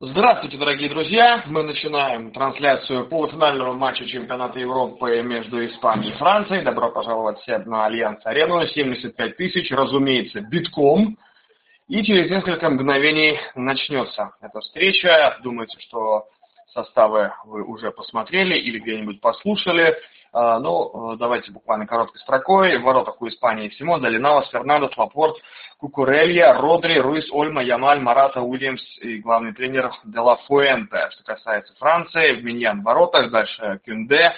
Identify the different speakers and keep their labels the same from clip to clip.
Speaker 1: Здравствуйте, дорогие друзья! Мы начинаем трансляцию полуфинального матча чемпионата Европы между Испанией и Францией. Добро пожаловать всем на Альянс-арену. 75 тысяч, разумеется, битком. И через несколько мгновений начнется эта встреча. Думаете, что составы вы уже посмотрели или где-нибудь послушали. Давайте буквально короткой строкой. В воротах у Испании Симон, Далинавас, Фернандес, Лапорт, Кукурелья, Родри, Руис, Ольма, Ямаль, Марата, Уильямс и главный тренер Де Ла Фуэнте. Что касается Франции, Миньян в воротах, дальше Кюнде,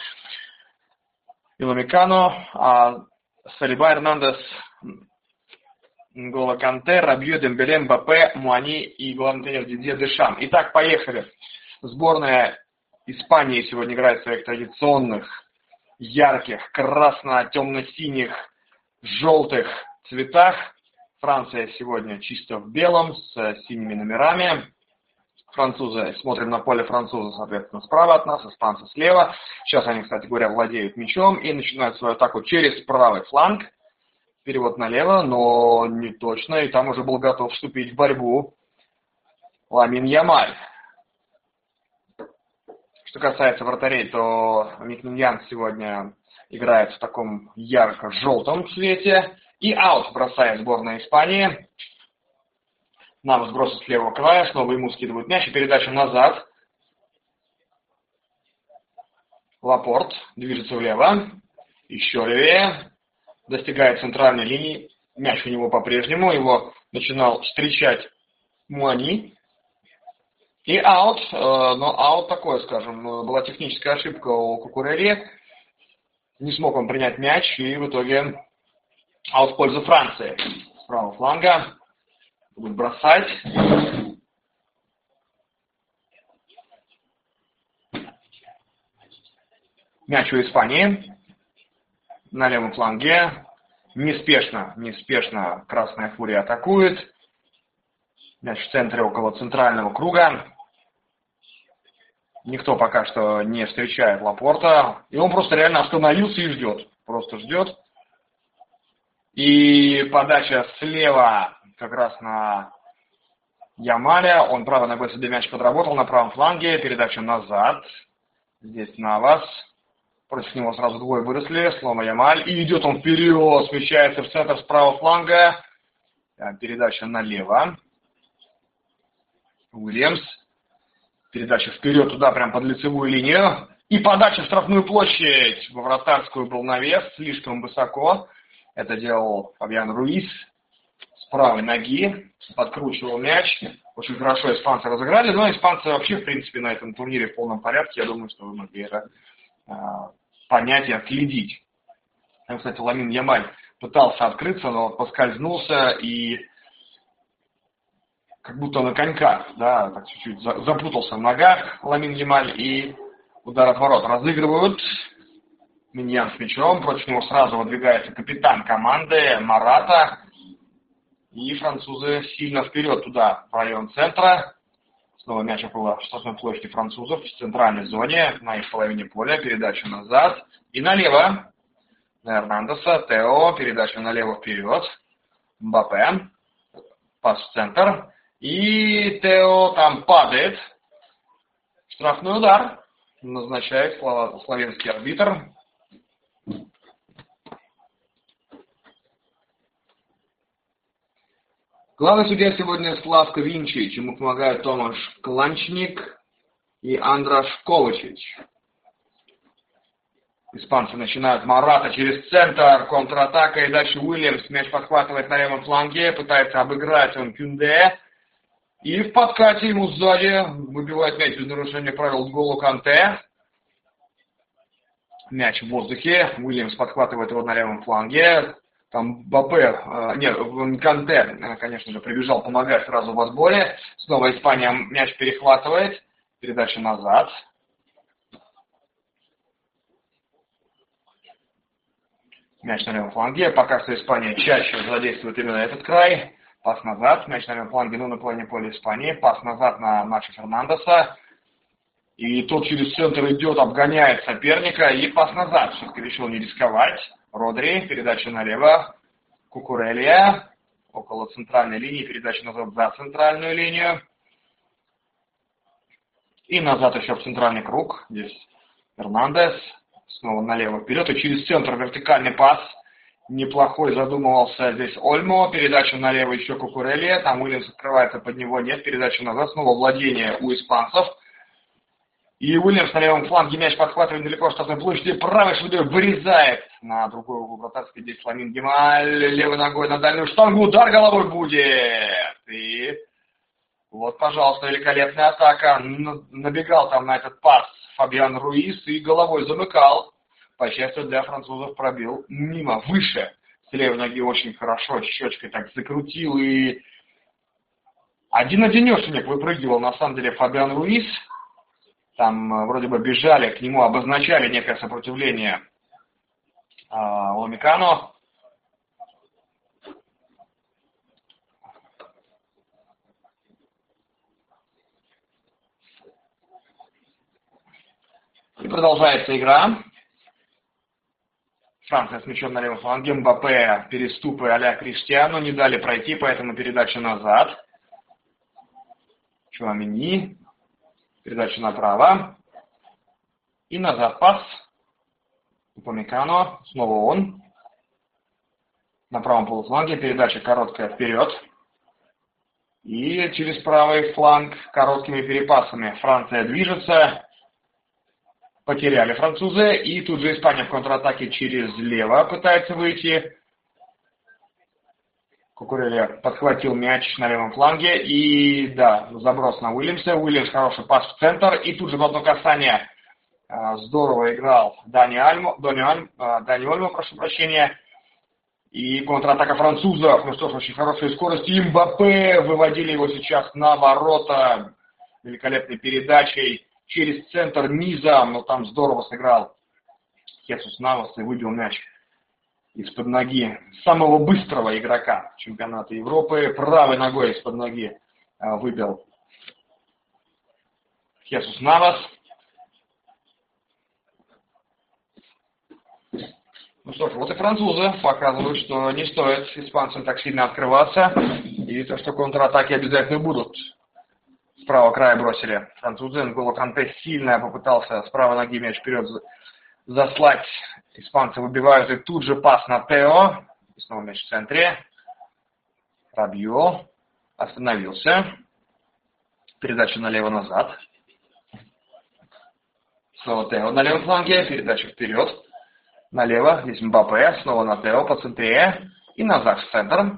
Speaker 1: Иламикано, Салиба, Эрнандес, Нголо Канте, Рабье, Дембеле, Мбаппе, Муани и главный тренер Дидье Дешам. Итак, поехали. Сборная Испании сегодня играет в своих традиционных, ярких, красно-темно-синих, желтых цветах. Франция сегодня чисто в белом, с синими номерами. Французы, смотрим на поле француза, соответственно, справа от нас, испанцы слева. Сейчас они, кстати говоря, владеют мячом и начинают свою атаку через правый фланг. Перевод налево, но не точно, и там уже был готов вступить в борьбу Ламин Ямаль. Что касается вратарей, то Микниньян сегодня играет в таком ярко-желтом цвете. И аут бросает сборная Испании. Нам сбросы с левого края, снова ему скидывают мяч, и передача назад. Лапорт движется влево, еще левее, достигает центральной линии. Мяч у него по-прежнему, его начинал встречать Муани. И аут, но аут такой, скажем, была техническая ошибка у Кукурельи. Не смог он принять мяч, и в итоге аут в пользу Франции. С правого фланга будет бросать. Мяч у Испании на левом фланге. Неспешно Красная Фурия атакует. Мяч в центре около центрального круга. Никто пока что не встречает Лапорта. И он просто реально остановился и ждет. Просто ждет. И подача слева как раз на Ямаля. Он правой ногой себе мяч подработал на правом фланге. Передача назад. Здесь Навас. Против него сразу двое выросли. Снова Ямаль. И идет он вперед. Смещается в центр с правого фланга. Передача налево. Уильямс. Передача вперед туда, прям под лицевую линию. И подача в штрафную площадь. Во вратарскую был навес. Слишком высоко. Это делал Фабиан Руис. С правой ноги. Подкручивал мяч. Очень хорошо испанцы разыграли. Но испанцы вообще, в принципе, на этом турнире в полном порядке. Я думаю, что вы могли это понять и отследить. Там, кстати, Ламин Ямаль пытался открыться, но поскользнулся и как будто на коньках, да, так чуть-чуть запутался в ногах Ламин Ямаль, и удар от ворот разыгрывают. Миньян с мячом, против него сразу выдвигается капитан команды Марата, и французы сильно вперед туда, в район центра. Снова мяч около штрафной площади французов в центральной зоне, на их половине поля, передача назад и налево. На Эрнандеса, Тео, передача налево вперед, Мбаппе, пас в центр. И Тео там падает. Штрафной удар назначает словенский арбитр. Главный судья сегодня Славко Винчич. Ему помогают Томаш Кланчник и Андраш Ковачич. Испанцы начинают Марата через центр, контратака, и дальше Уильямс мяч подхватывает на левом фланге, пытается обыграть он Кюнде. И в подкате ему сзади выбивает мяч без нарушения правил Нголо Канте. Мяч в воздухе. Уильямс подхватывает его на левом фланге. Там Канте, конечно же, прибежал помогать сразу в отборе. Снова Испания мяч перехватывает. Передача назад. Мяч на левом фланге. Пока что Испания чаще задействует именно этот край. Пас назад, мяч на левом фланге, на половине поля Испании. Пас назад на Начо Фернандеса. И тот через центр идет, обгоняет соперника. И пас назад. Все-таки решил не рисковать. Родри, передача налево. Кукурелья. Около центральной линии. Передача назад за центральную линию. И назад еще в центральный круг. Здесь Эрнандес. Снова налево вперед. И через центр вертикальный пас. Неплохой задумывался здесь Ольмо. Передача налево еще Кукурелли. Там Уильямс открывается под него. Нет. Передача назад. Снова владение у испанцев. И Уильямс на левом фланге мяч подхватывает далеко штрафной площади. Правой шведой вырезает на другой угол вратарской. Здесь Ламин Гемаль. Левой ногой на дальнюю штангу. Удар головой будет. И вот, пожалуйста, великолепная атака. Набегал там на этот пас Фабиан Руис и головой замыкал. По счастью для французов пробил мимо, выше. С левой ноги очень хорошо, щечкой так закрутил. И один-одинешенек выпрыгивал на самом деле Фабиан Руис. Там вроде бы бежали к нему, обозначали некое сопротивление Ламикано. И продолжается игра. Франция с мячом на левом фланге. Мбаппе переступы а-ля Криштиану не дали пройти, поэтому передача назад. Чуамени. Передача направо. И назад пас. Упамекано. Снова он. На правом полуфланге. Передача короткая вперед. И через правый фланг короткими перепасами. Франция движется. Потеряли французы. И тут же Испания в контратаке через лево пытается выйти. Кукурелли подхватил мяч на левом фланге. И да, заброс на Уильямса. Уильямс хороший пас в центр. И тут же в одно касание здорово играл Дани Ольмо, прошу прощения. И контратака французов. Ну что ж, очень хорошая скорость. И Мбаппе выводили его сейчас на ворота великолепной передачей через центр низом. Но там здорово сыграл Хесус Навас и выбил мяч из-под ноги самого быстрого игрока чемпионата Европы. Правой ногой из-под ноги выбил Хесус Навас. Ну что ж, вот и французы показывают, что не стоит испанцам так сильно открываться. И то, что контратаки обязательно будут. С правого края бросили французы. Нголо Канте сильно попытался с правой ноги мяч вперед заслать. Испанцы выбивают, и тут же пас на Тео. И снова мяч в центре. Рабьё остановился. Передача налево-назад. Снова Тео на левом фланге. Передача вперед. Налево. Здесь Мбаппе. Снова на Тео по центре. И назад в центр.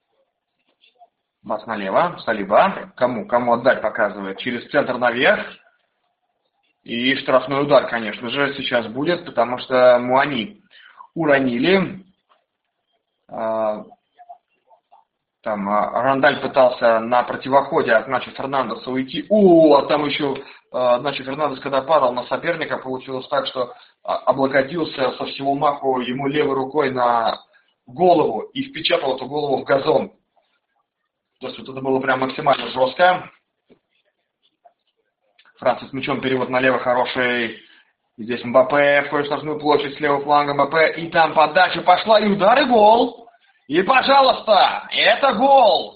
Speaker 1: Пас налево. Салиба. Кому отдать показывает. Через центр наверх. И штрафной удар, конечно же, сейчас будет, потому что Муани уронили. Там Рандаль пытался на противоходе от Начо Фернандеса уйти. А там еще Начо Фернандес, когда падал на соперника, получилось так, что облокотился со всего маху ему левой рукой на голову и впечатал эту голову в газон. То есть вот это было прям максимально жестко. Франция с мячом, перевод налево хороший. И здесь Мбаппе входит в штрафную площадь с левого фланга Мбаппе. И там подача пошла, и удар, и гол. И, пожалуйста, это гол.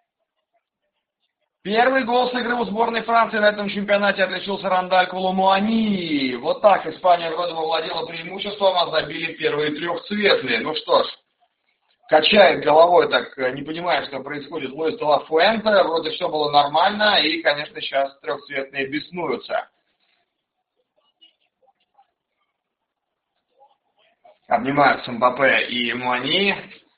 Speaker 1: Первый гол с игры у сборной Франции на этом чемпионате отличился Рандаль Коломуани. Вот так Испания вроде бы владела преимуществом, а забили первые трехцветные. Ну что ж, качает головой, так не понимая, что происходит Луис де ла Фуэнте. Вроде все было нормально, и, конечно, сейчас трехцветные беснуются. Обнимаются Мбаппе и Муани.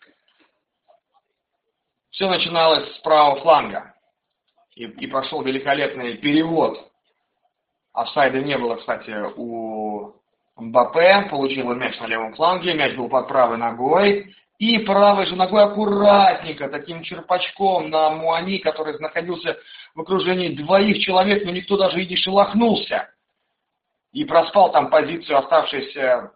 Speaker 1: Все начиналось с правого фланга. И пошел великолепный перевод. Офсайда не было, кстати, у Мбаппе. Получил мяч на левом фланге. Мяч был под правой ногой. И правой же ногой аккуратненько, таким черпачком на Муани, который находился в окружении двоих человек, но никто даже и не шелохнулся. И проспал там позицию оставшейся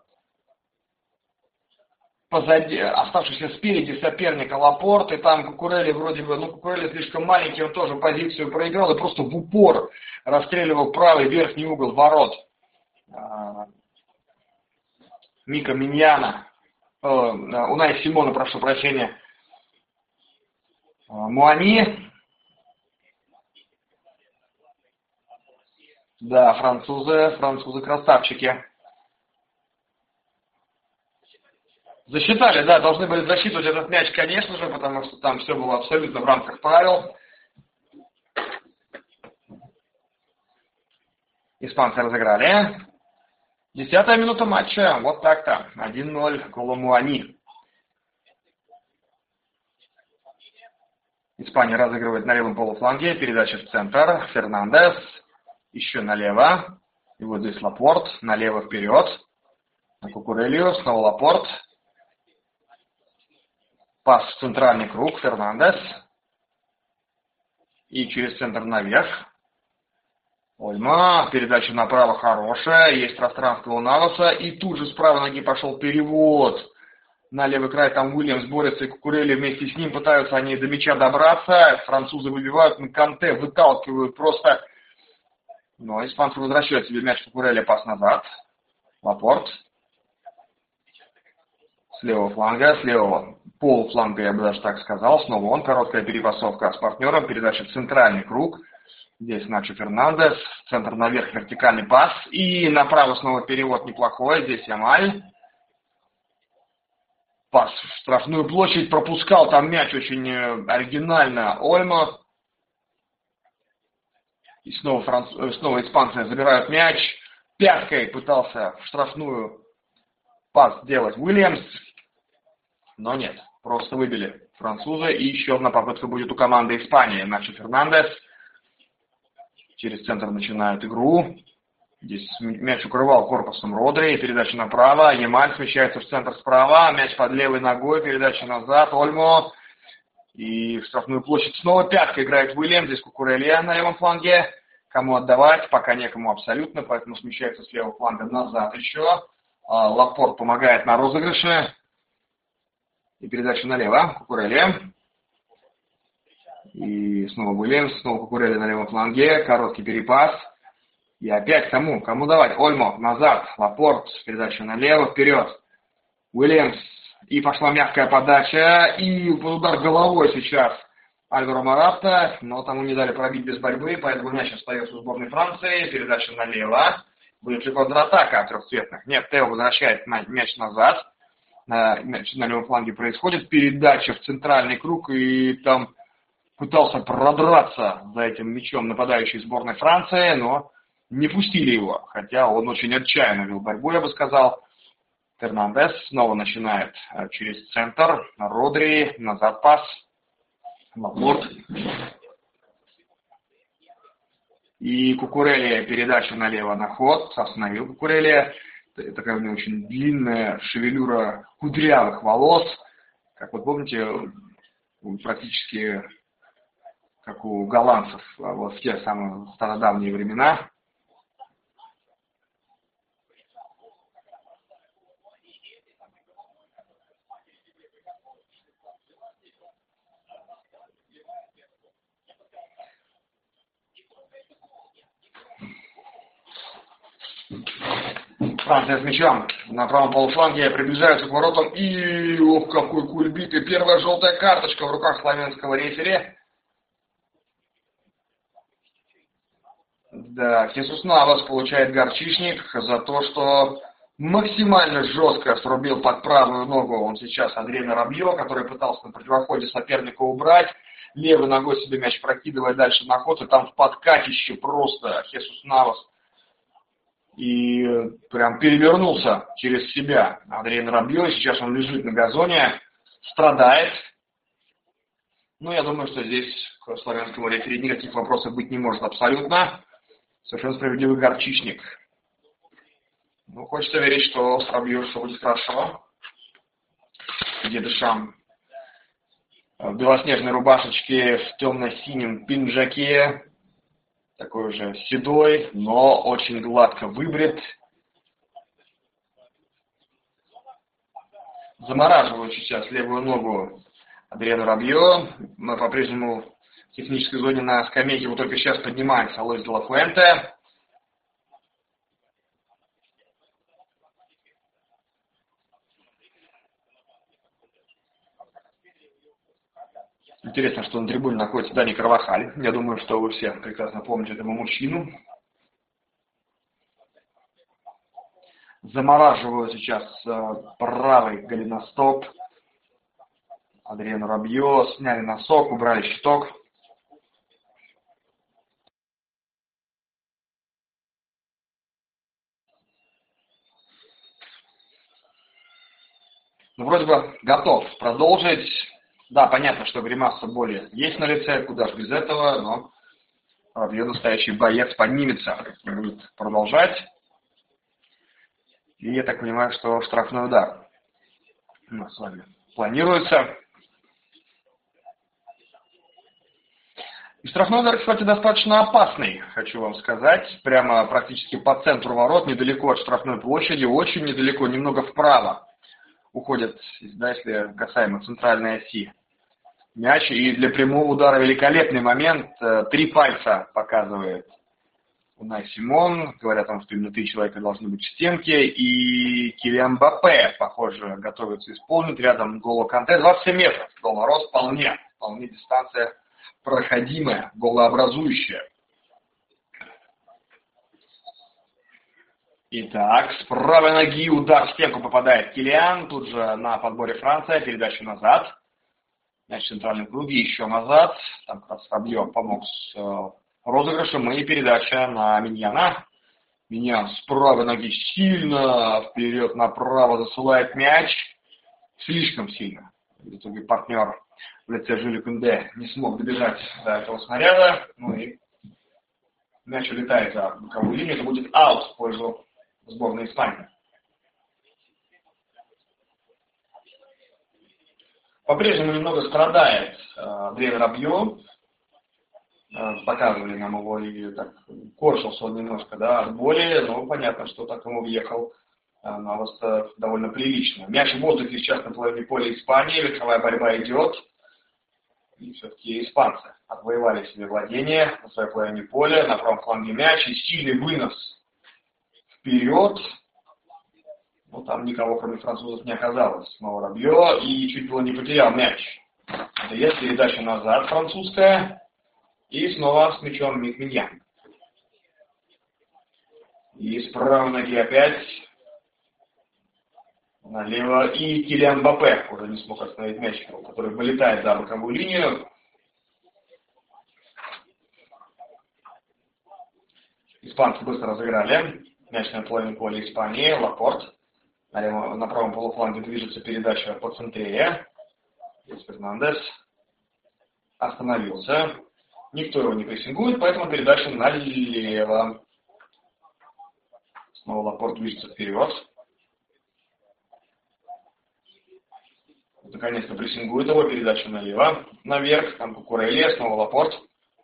Speaker 1: спереди соперника Лапорт. И там Кукурелли вроде бы, Кукурелли слишком маленький, он тоже позицию проиграл и просто в упор расстреливал правый верхний угол ворот Мика Миньяна. Унай Симона, прошу прощения. Муани. Да, французы красавчики. Засчитали, да, должны были засчитывать этот мяч, конечно же, потому что там все было абсолютно в рамках правил. Испанцы разыграли. 10-я минута матча. Вот так-то. 1-0 Коломуани. Испания разыгрывает на левом полуфланге. Передача в центр. Фернандес. Еще налево. И вот здесь Лапорт. Налево вперед. На Кукурелью. Снова Лапорт. Пас в центральный круг. Фернандес. И через центр наверх. Ольма. Передача направо хорошая. Есть пространство у Наваса. И тут же с правой ноги пошел перевод. На левый край там Уильямс борется, и Кукурелли вместе с ним пытаются они до мяча добраться. Французы выбивают, на Канте выталкивают просто. Но испанцы возвращают себе мяч. Кукурелли, пас назад. Лапорт. С левого фланга, с левого полуфланга, я бы даже так сказал. Снова он. Короткая перепасовка с партнером. Передача в центральный круг. Здесь Начо Фернандес. Центр наверх, вертикальный пас. И направо снова перевод неплохой. Здесь Ямаль. Пас в штрафную площадь. Пропускал там мяч очень оригинально Ольма. И снова испанцы забирают мяч. Пяткой пытался в штрафную пас сделать Уильямс. Но нет. Просто выбили французы. И еще одна попытка будет у команды Испании. Начо Фернандес. Через центр начинают игру. Здесь мяч укрывал корпусом Родри. Передача направо. Ямаль смещается в центр справа. Мяч под левой ногой. Передача назад. Ольмо. И в штрафную площадь снова пятка играет Уильям. Здесь Кукурелья на левом фланге. Кому отдавать? Пока некому абсолютно. Поэтому смещается с левого фланга назад еще. Лапорт помогает на розыгрыше. И передача налево. Кукурелья. И снова Уильямс. Снова Кукурелья на левом фланге. Короткий перепас. И опять кому давать? Ольмо назад. Лапорт. Передача налево. Вперед. Уильямс. И пошла мягкая подача. И удар головой сейчас Альваро Моратта. Но тому не дали пробить без борьбы. Поэтому мяч остается у сборной Франции. Передача налево. Будет ли контратака трехцветных? Нет, Тео возвращает мяч назад. Мяч на левом фланге происходит. Передача в центральный круг. И там пытался продраться за этим мячом нападающий сборной Франции. Но не пустили его, хотя он очень отчаянно вел борьбу, я бы сказал. Фернандес снова начинает через центр. Родри, назад пас. Лапорт. И Кукурелья, передача налево на ход. Остановил Кукурелья. Такая у него очень длинная шевелюра кудрявых волос. Как вот помните, практически как у голландцев вот в те самые стародавние времена. Франция с мячом на правом полуфланге приближаются к воротам. И, ох, какой кульбит. И первая желтая карточка в руках славянского рефери. Да, Хесус Навас получает горчичник за то, что максимально жестко срубил под правую ногу. Он сейчас Адриано Рабьо, который пытался на противоходе соперника убрать. Левой ногой себе мяч прокидывая дальше на ход. И там в подкатище просто Хесус Навас. И прям перевернулся через себя Адриано Рабьо. Сейчас он лежит на газоне, страдает. Ну, я думаю, что здесь к славянскому рефери никаких вопросов быть не может абсолютно. Совершенно справедливый горчичник. Ну, хочется верить, что с Рабьо все будет хорошо. Дедышам в белоснежной рубашечке, в темно-синем пинджаке. Такой уже седой, но очень гладко выбрит. Замораживают сейчас левую ногу Адриано Рабьо. Мы по-прежнему в технической зоне на скамейке. Вот только сейчас поднимается Луис де ла Фуэнте. Интересно, что на трибуне находится Дани Карвахаль. Я думаю, что вы все прекрасно помните этого мужчину. Замораживаю сейчас правый голеностоп. Адриану Рабье. Сняли носок, убрали щиток. Ну, вроде бы готов продолжить. Да, понятно, что гримаса боли есть на лице, куда же без этого, но Рабье настоящий боец поднимется и будет продолжать. И я так понимаю, что штрафной удар у нас с вами планируется. И штрафной удар, кстати, достаточно опасный, хочу вам сказать. Прямо практически по центру ворот, недалеко от штрафной площади, очень недалеко, немного вправо уходит, да, если касаемо центральной оси мяч. И для прямого удара великолепный момент. 3 пальца показывает Унай Симон. Говорят там, что именно 3 человека должны быть в стенке. И Килиан Мбаппе, похоже, готовится исполнить. Рядом Голо Канте. 27 метров. Головорот вполне дистанция проходимая, голообразующая. Итак, с правой ноги удар в стенку попадает Килиан. Тут же на подборе Франция. Передача назад. Мяч в центральном круге. Еще назад. Там как раз Рабье помог с розыгрышем. И передача на Миньяна. Миньян с правой ноги сильно вперед направо засылает мяч. Слишком сильно. В итоге партнер в лице Жюля Кунде не смог добежать до этого снаряда. Ну и мяч улетает за боковую линию. Это будет аут в пользу сборной Испании. По-прежнему немного страдает Адриан Рабье. Показывали нам его и так корчился он немножко, да, от боли, но понятно, что так ему въехал на вас довольно прилично. Мяч в воздухе сейчас на половине поля Испании, верховая борьба идет. И все-таки испанцы отвоевали себе владение на своей половине поля, на правом фланге мяч и сильный вынос вперед. Но там никого, кроме французов, не оказалось. Снова Рабье и чуть было не потерял мяч. Это есть передача назад французская. И снова с мячом Миньян. И с правой ноги опять налево. И Килиан Мбаппе уже не смог остановить мяч, который вылетает за боковую линию. Испанцы быстро разыграли. Мяч на половине поля Испании. Лапорт. На правом полуфланге движется передача по центре. Здесь Фернандес остановился. Никто его не прессингует, поэтому передача налево. Снова Лапорт движется вперед. Наконец-то прессингует его, передача налево. Наверх, там Кукурелья, снова Лапорт.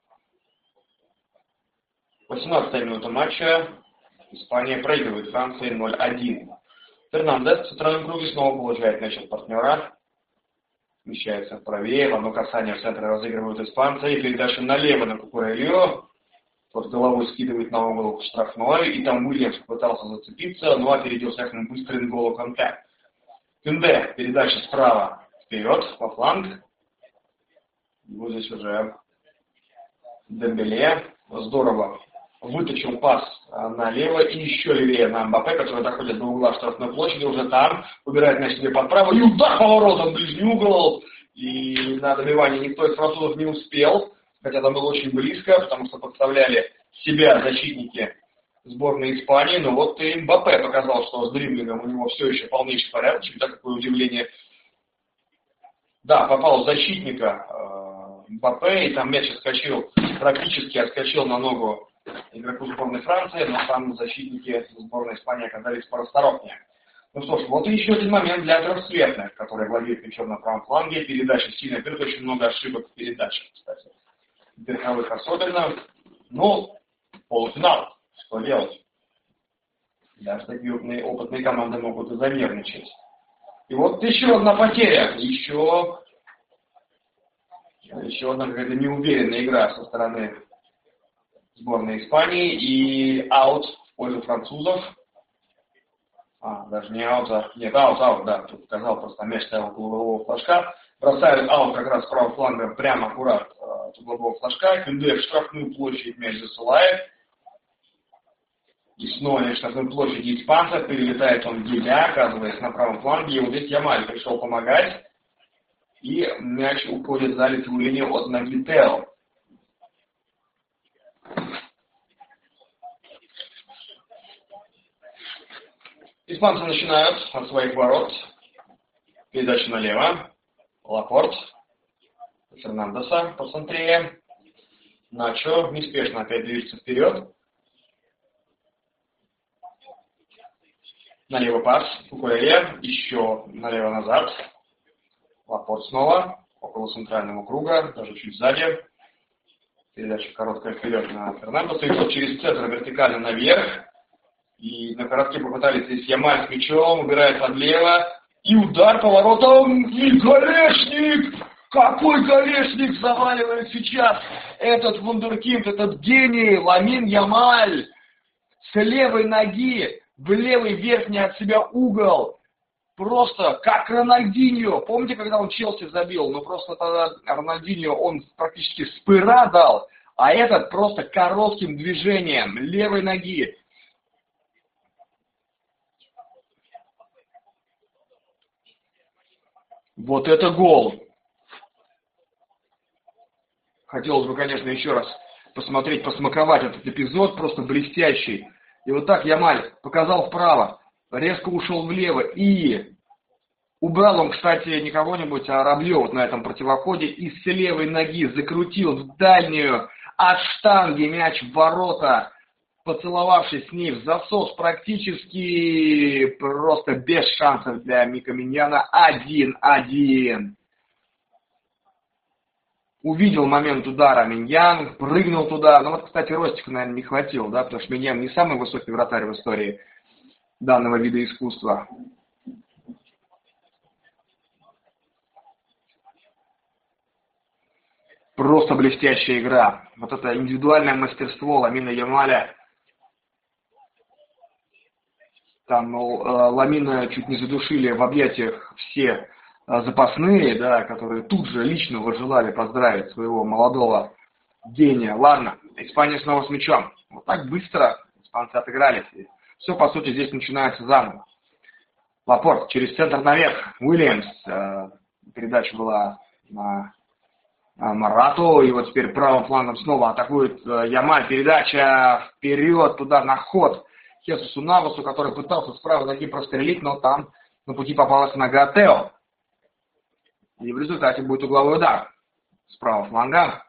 Speaker 1: 18-я минута матча. Испания проигрывает Франции 0-1. Фернандес в центральном круге снова получает мяч от партнера. Смещается правее, в одно касание в центре разыгрывают испанцы, и передача налево на Кукурельо. Тот головой скидывает на угол штрафной, и там Уильямс пытался зацепиться, но опередил всякому быстрый Голо Канте. Кунде, передача справа вперед, во фланг. Вот здесь уже Дембеле здорово вытащил пас налево и еще левее на Мбаппе, который доходит до угла штрафной площади, уже там, убирает мяч себе под право, и удар поворотом в ближний угол, и на добивание никто из французов не успел, хотя там было очень близко, потому что подставляли себя защитники сборной Испании, но вот и Мбаппе показал, что с дриблингом у него все еще полнейший порядок, да, какое удивление. Да, попал в защитника Мбаппе, и там мяч практически отскочил на ногу игроку сборной Франции, но там защитники сборной Испании оказались порасторопнее. Ну что ж, вот и еще один момент для трехцветных, который владеет мячом на правом фланге. Передача сильная, вперед, очень много ошибок в передачах, кстати. Верховых особенно. Ну, полуфинал. Что делать? Даже такие опытные команды могут и занервничать. И вот еще одна потеря. Еще одна какая-то неуверенная игра со стороны сборной Испании и аут в пользу французов. Даже не аут, нет, аут, да, тут показал, просто мяч стоял около углового флажка. Бросают аут как раз с правого фланга прямо аккурат от углового флажка. Кунде в штрафную площадь мяч засылает. И снова на штрафной площади испанца, перелетает он Гиля, оказывается на правом фланге, и вот здесь Ямаль пришел помогать, и мяч уходит за лицевую линию от ноги Тео. Испанцы начинают от своих ворот. Передача налево. Лапорт. Фернандеса по центре. Начо неспешно опять движется вперед. Налево пас. Кукурелья. Еще налево назад. Лапорт снова. Около центрального круга. Даже чуть сзади. Передача короткая вперед на Фернандеса. И тот через центр вертикально наверх. И на коротке попытались здесь Ямаль с мячом, убирает подлево. И удар поворотом. И Голешник! Какой Голешник заваливает сейчас этот вундеркинд, этот гений Ламин Ямаль. С левой ноги в левый верхний от себя угол. Просто как Рональдиньо. Помните, когда он Челси забил? Ну просто тогда Рональдиньо он практически с пыра дал. А этот просто коротким движением левой ноги. Вот это гол! Хотелось бы, конечно, еще раз посмотреть, посмаковать этот эпизод, просто блестящий. И вот так Ямаль показал вправо, резко ушел влево и убрал он, кстати, не кого-нибудь, а Раблёва на этом противоходе и с левой ноги закрутил в дальнюю от штанги мяч в ворота, поцеловавшись с ней в засос, практически просто без шансов для Мика Миньяна. 1-1. Увидел момент удара Миньян, прыгнул туда. Ну вот, кстати, ростика, наверное, не хватило, да, потому что Миньян не самый высокий вратарь в истории данного вида искусства. Просто блестящая игра. Вот это индивидуальное мастерство Ламина Ямаля. Там Ламина чуть не задушили в объятиях все запасные, да, которые тут же лично возжелали поздравить своего молодого гения. Ладно, Испания снова с мячом. Вот так быстро испанцы отыгрались. И все, по сути, здесь начинается заново. Лапорт через центр наверх. Уильямс. Передача была на Морату. И вот теперь правым флангом снова атакует Ямаль. Передача вперед туда на ход Хесусу Навасу, который пытался с правой ноги прострелить, но там на пути попалась нога Тео. И в результате будет угловой удар с правого фланга.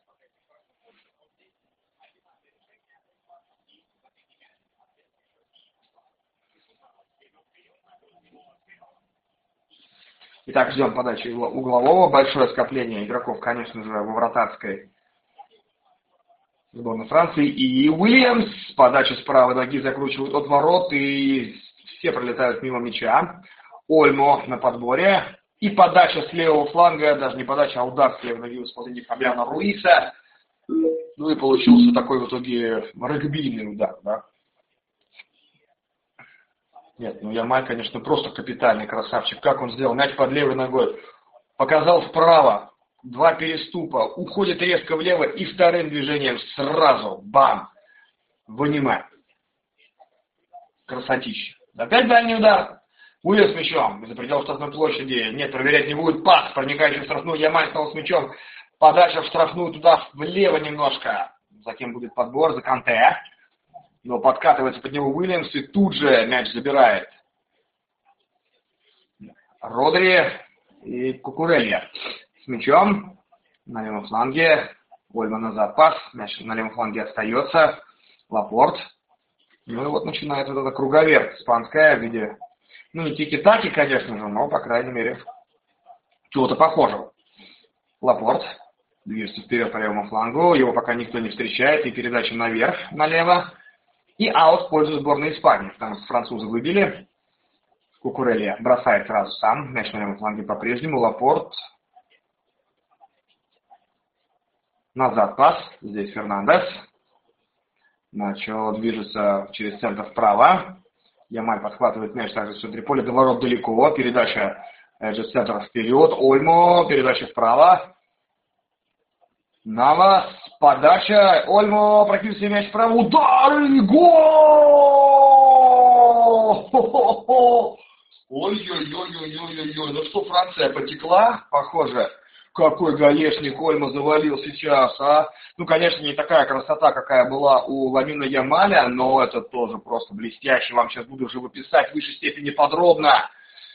Speaker 1: Итак, ждем подачи углового. Большое скопление игроков, конечно же, во вратарской сборной Франции. И Уильямс. Подача с правой ноги закручивают от ворот. И все пролетают мимо мяча. Ольмо на подборе. И подача с левого фланга. Даже не подача, а удар с левой ноги в исполнении Фабиано Руиса. Ну и получился такой в итоге регбийный удар, да. Нет, ну Ямаль, конечно, просто капитальный красавчик. Как он сделал? Мяч под левой ногой. Показал вправо. 2 переступа. Уходит резко влево. И вторым движением сразу. Бам! Вынимает. Красотища. Опять дальний удар. Уильямс с мячом. За пределы штрафной площади. Нет, проверять не будет. Пас. Проникающий в штрафную. Ямаль снова с мячом. Подача в штрафную туда влево немножко. За кем будет подбор? За Канте. Но подкатывается под него Уильямс и тут же мяч забирает Родри и Кукурелья. С мячом на левом фланге. Ольма назад пас. Мяч на левом фланге остается. Лапорт. Ну и вот начинает вот эта круговерть испанская в виде, ну не тики-таки, конечно же, но, по крайней мере, чего-то похожего. Лапорт движется вперед по левому флангу. Его пока никто не встречает. И передача наверх, налево. И аут в пользу сборной Испании, потому что французы выбили. Кукурелья бросает сразу сам. Мяч на левом фланге по-прежнему. Лапорт. Назад пас. Здесь Фернандес. Начал движется через центр вправо. Ямаль подхватывает мяч также в центре поля. До ворот далеко. Передача с центра вперед. Ольмо. Передача вправо. Навас. Подача. Ольмо прокидывает себе мяч вправо. Удар и гол! Хо-хо-хо! Ой-ой-ой-ой-ой-ой. Ну что, Франция потекла, похоже. Какой галешник Ольмо завалил сейчас, а? Ну, конечно, не такая красота, какая была у Ламина Ямаля, но это тоже просто блестяще. Вам сейчас буду уже выписать в высшей степени подробно.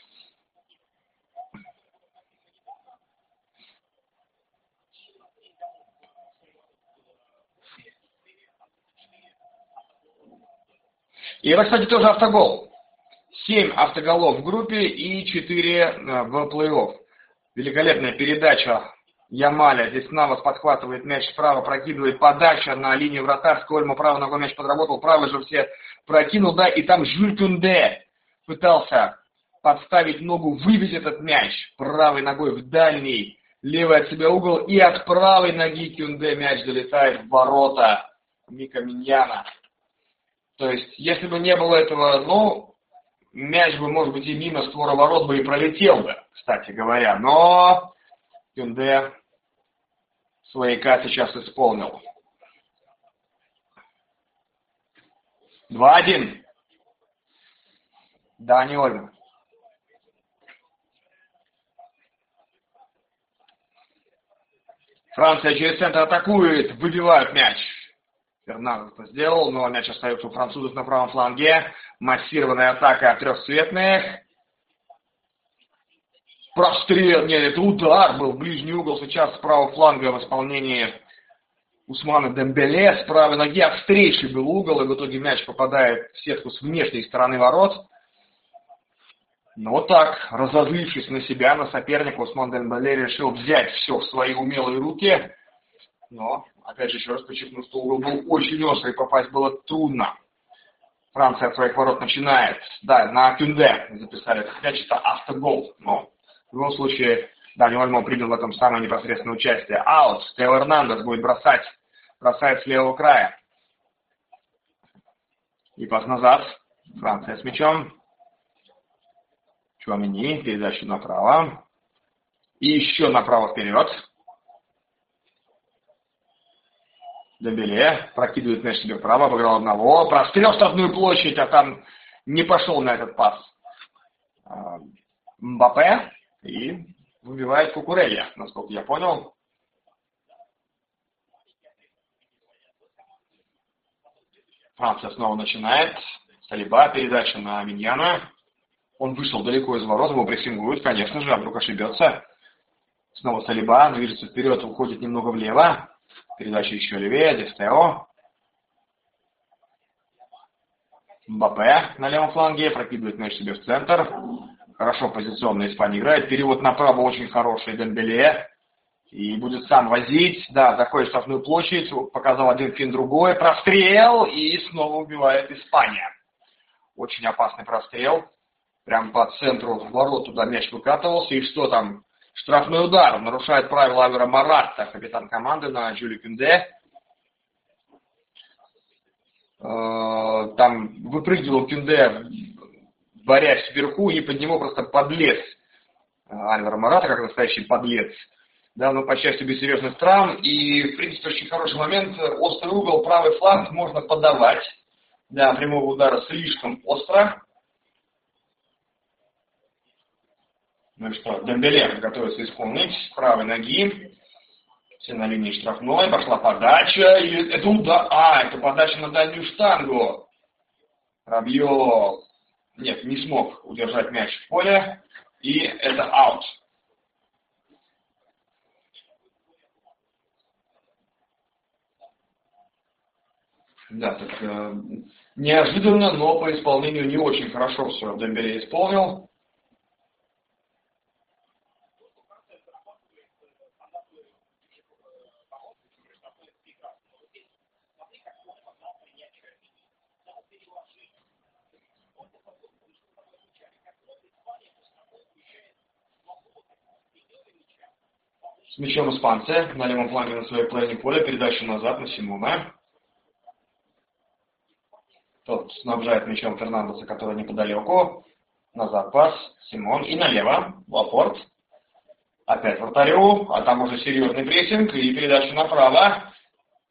Speaker 1: И это, кстати, тоже автогол. 7 автоголов в группе и 4 в плей-офф. Великолепная передача Ямаля. Здесь Навас подхватывает мяч справа, прокидывает подача на линию вратарского. Ольмо правой ногой мяч подработал, правый же все прокинул, да, и там Жюль Кюнде пытался подставить ногу, выбить этот мяч правой ногой в дальний, левый от себя угол, и от правой ноги Кюнде мяч долетает в ворота Мика Миньяна. То есть, если бы не было этого, ну, мяч бы, может быть, и мимо створа ворот бы и пролетел бы, кстати говоря. Но Кюнде свояка сейчас исполнил. 2-1. Дани Ольмо. Франция через центр атакует, выбивают мяч. Фернандо это сделал, но мяч остается у французов на правом фланге. Массированная атака от трехцветных. Прострел, нет, это удар был в ближний угол сейчас с правого фланга в исполнении Усмана Дембеле. С правой ноги острейший был угол, и в итоге мяч попадает в сетку с внешней стороны ворот. Но вот так, разозлившись на себя, на соперника, Усман Дембеле решил взять все в свои умелые руки. Но, опять же, еще раз подчеркну, что угол был очень острый, попасть было трудно. Франция от своих ворот начинает. Да, на Кюнде записали этот мяч, это автогол. Но в любом случае, Дани Ольмо принял в этом самое непосредственное участие. Аут. Тео Эрнандес будет бросать с левого края. И пас назад. Франция с мячом. Чуамени, передача направо. И еще направо вперед. Дембеле прокидывает мяч себе вправо, обыграл одного. Прострел в штрафную площадь, а там не пошел на этот пас Мбаппе. И выбивает Кукурелья, насколько я понял. Франция снова начинает. Салиба, передача на Миньяна. Он вышел далеко из ворот, его прессингуют, конечно же, а вдруг ошибется. Снова Салиба, движется вперед, уходит немного влево. Передача еще левее, здесь Тео. Мбаппе на левом фланге, прокидывает мяч себе в центр. Хорошо позиционно Испания играет. Перевод направо очень хороший Дембеле. И будет сам возить. Да, заходит в штрафную площадь, показал один фин другой. Прострел, и снова убивает Испания. Очень опасный прострел. Прям по центру ворот туда мяч выкатывался. И что там? Штрафной удар. Нарушает правила Альваро Моратта, капитан команды, на Жюле Кюнде. Там выпрыгивал Кюнде, борясь вверху, и под него просто подлез Альваро Моратта, как настоящий подлец. Да, но по счастью без серьезных травм. И, в принципе, очень хороший момент. Острый угол, правый фланг можно подавать. Для прямого удара слишком остро. Ну и что, Дембеле готовится исполнить с правой ноги. Все на линии штрафной. Пошла подача. И это удар. Это подача на дальнюю штангу. Рабье, нет, не смог удержать мяч в поле. И это аут. Да, так неожиданно, но по исполнению не очень хорошо все Дембеле исполнил. С мячом испанцы на левом фланге на своей половине поля. Передачу назад на Симона. Тот снабжает мячом Фернандеса, который неподалеку. Назад пас. Симон. И налево. Лапорт. Опять вратарю. А там уже серьезный прессинг. И передача направо.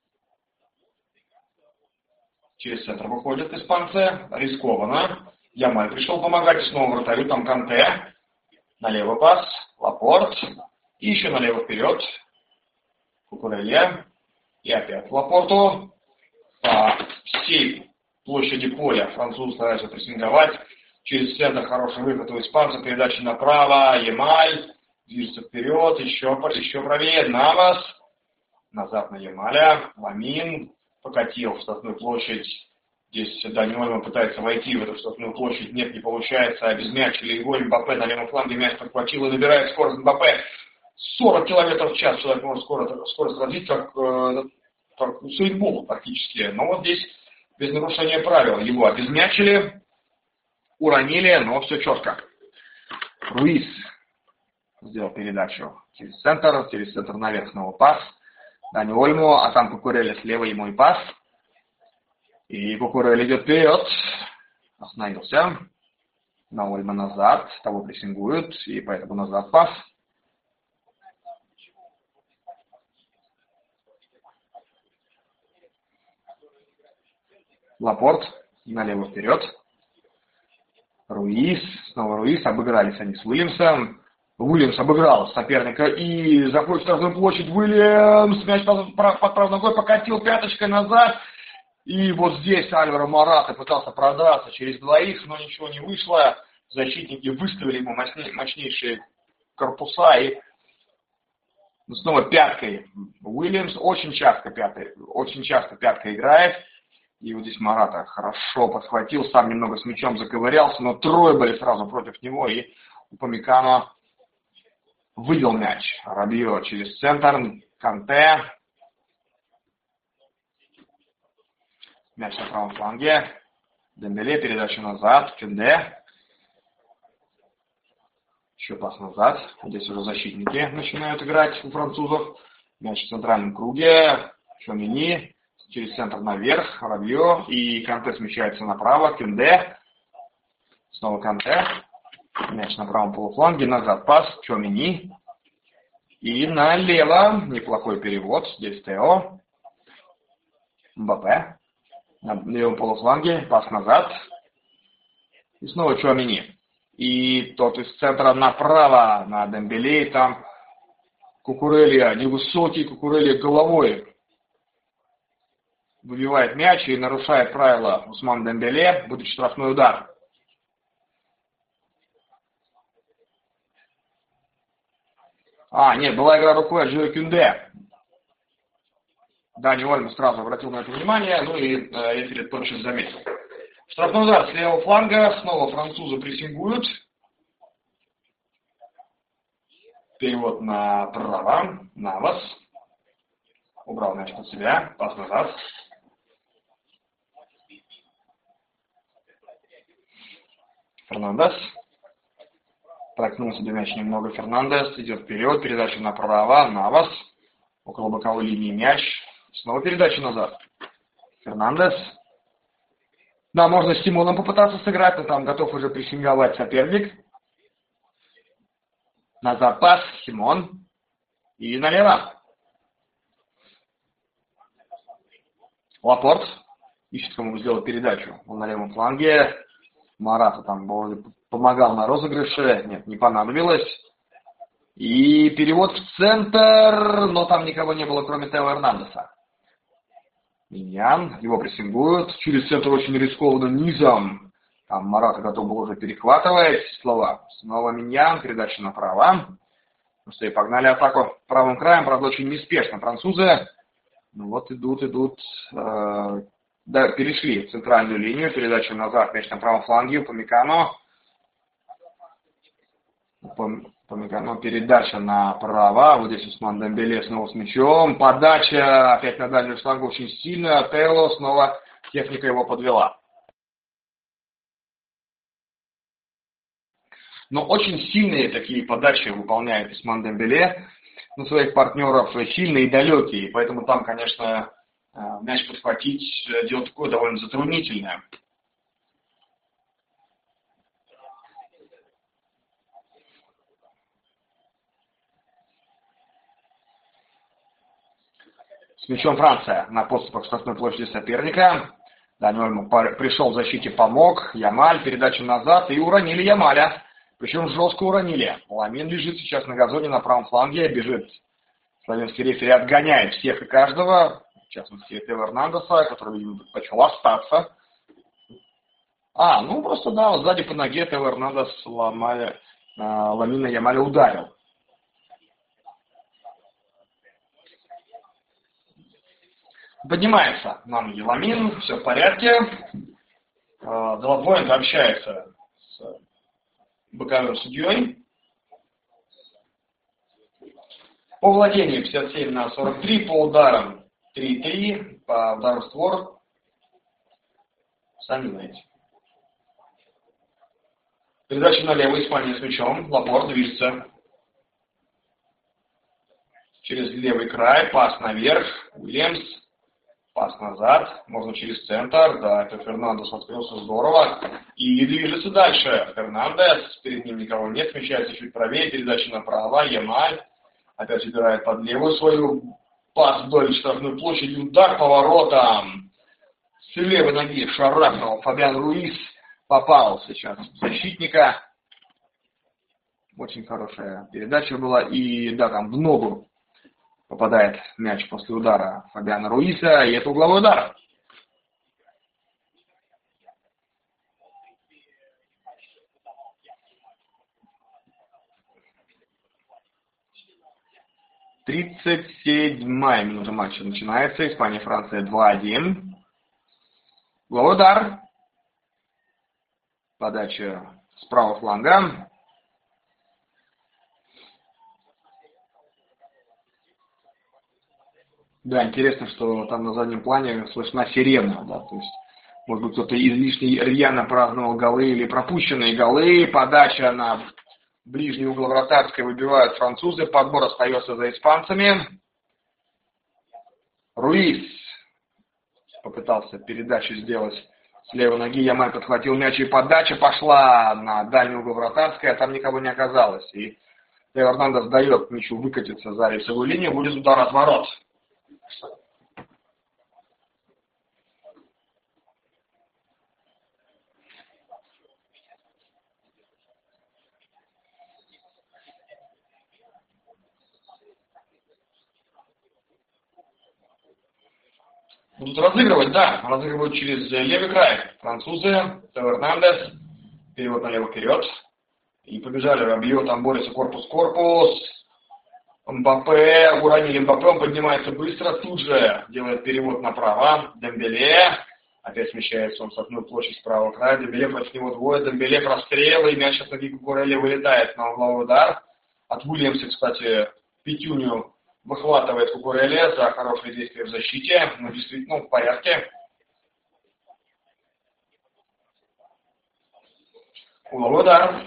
Speaker 1: Через центр выходят испанцы. Рискованно. Ямаль пришел помогать. И снова вратарю. Там Канте. Налево пас. Лапорт. И еще налево вперед. Кукурелья. И опять Лапорту. По всей площади поля французы стараются прессинговать. Через центр хороший выход у испанца. Передача направо. Ямаль. Движется вперед. Еще правее. Навас. Назад на Ямаля. Ламин. Покатил в штрафную площадь. Здесь Дани Ольмо пытается войти в эту штрафную площадь. Нет, не получается. А без мяча Лейголь Мбаппе на левом фланге мяч подхватил и набирает скорость Мбаппе. 40 км в час. Человек может скорость развить, как сейфбол практически. Но вот здесь без нарушения правил. Его обезмячили, уронили, но все четко. Руис сделал передачу через центр наверх снова пас. Дани Ольмо, а там Кукурелли слева, ему и пас. И Кукурелли идет вперед. Остановился. На Ольмо назад. Того прессингуют. И поэтому назад пас. Лапорт. Налево вперед. Руис. Снова Руис. Обыгрались они с Уильямсом. Уильямс обыграл соперника и заходит в штрафную площадь. Уильямс. Мяч под правой ногой покатил пяточкой назад. И вот здесь Альваро Мората пытался продраться через двоих, но ничего не вышло. Защитники выставили ему мощнейшие корпуса и снова пяткой. Уильямс очень часто пяткой играет. И вот здесь Мората хорошо подхватил, сам немного с мячом заковырялся, но трое были сразу против него, и Упамекано вывел мяч. Рабио через центр, Канте. Мяч на правом фланге. Дембеле, передача назад. Кенде. Еще пас назад. Здесь уже защитники начинают играть у французов. Мяч в центральном круге. Чомини. Через центр наверх. Рабио. И Канте смещается направо. Кенде. Снова Канте. Мяч на правом полуфланге. Назад пас. Чомини. И налево. Неплохой перевод. Здесь Тео. Мбаппе. На левом полуфланге, пас назад. И снова Чуамини. И тот из центра направо на Дембеле. Там Кукурелья, невысокий Кукурелья головой выбивает мяч и нарушает правила Усман Дембеле. Будет штрафной удар. Нет, была игра рукой от Жио Кюнде. Дани Ольмо сразу обратил на это внимание, ну и рефери тотчас заметил. Штрафной удар с левого фланга, снова французы прессингуют. Перевод направо, Навас. Убрал мяч под себя, пас назад. Фернандес. Проткнул себе мяч немного Фернандес, идет вперед, передача направо, Навас. Около боковой линии мяч. Снова передача назад. Фернандес. Да, можно с Симоном попытаться сыграть, но там готов уже прессинговать соперник. Назад пас. Симон. И налево. Лапорт. Ищет, кому сделать передачу. Он на левом фланге. Мората там помогал на розыгрыше. Нет, не понадобилось. И перевод в центр, но там никого не было, кроме Тео Эрнандеса. Миньян, его прессингуют. Через центр очень рискованно низом. Там Мората готов был уже перехватывать слова. Снова Миньян, передача направо. Ну что, и погнали атаку правым краем, правда, очень неспешно. Французы, ну вот идут. Да, перешли в центральную линию, передача назад, мяч на правом фланге, Упамекано. Передача направо. Вот здесь Усман Дембеле снова с мячом. Подача опять на дальнюю штангу очень сильно. Тейло снова техника его подвела. Но очень сильные такие подачи выполняет Усман Дембеле на своих партнеров. Сильные и далекие. Поэтому там, конечно, мяч подхватить дело такое довольно затруднительное. С мячом Франция на подступах к штрафной площади соперника. Дани Ольмо пришел в защите, помог. Ямаль, передача назад. И уронили Ямаля. Причем жестко уронили. Ламин лежит сейчас на газоне на правом фланге. Бежит славянский рефери, отгоняет всех и каждого. В частности, Тео Эрнандеса, который, видимо, предпочел остаться. Просто да, вот сзади по ноге Тео Эрнандес Ламина Ямаля ударил. Поднимается на ноги Ламин, все в порядке. Делапоинт общается с боковым судьей. По владению 57-43, по ударам 3-3, по удару в створ. Сами знаете. Передача налево, Испания с мячом. Лапорт движется через левый край, пас наверх, Уильямс. Пас назад, можно через центр, да, это Фернандес открылся здорово. И движется дальше. Фернандес, перед ним никого нет, смещается чуть правее, передача направо, Ямаль. Опять убирает под левую свою, пас вдоль штрафной площади, удар поворотом. С левой ноги шарахнул Фабиан Руис, попал сейчас в защитника. Очень хорошая передача была, и да, там в ногу попадает мяч после удара Фабиана Руиса, и это угловой удар. Тридцать 37-я минута матча начинается. Испания-Франция 2-1. Угловой удар. Подача с правого фланга. Да, интересно, что там на заднем плане слышна сирена, да, то есть, может быть, кто-то излишне рьяно праздновал голы или пропущенные голы, подача на ближний угол вратарской выбивают французы, подбор остается за испанцами. Руис попытался передачу сделать с левой ноги, Ямаль подхватил мяч, и подача пошла на дальний угол вратарской, а там никого не оказалось. И Тео Эрнандес дает мячу выкатиться за рельсовую линию, будет удар от ворот. Будут разыгрывать, да, разыгрывают через левый край. Французы, Тео Эрнандес, перевод налево вперед. И побежали, Рабье, там борется корпус-корпус. Мбаппе, уронили Мбаппе, он поднимается быстро, тут же делает перевод направо. Дембеле, опять смещается он в штрафную площадь с правого края. Дембеле против него двое, Дембеле прострел, и мяч от ноги Кукурелли вылетает на угловой удар. От Уильямса, кстати, пятюню выхватывает Кукурелли за хорошие действия в защите. Ну, действительно, в порядке. Угловой удар.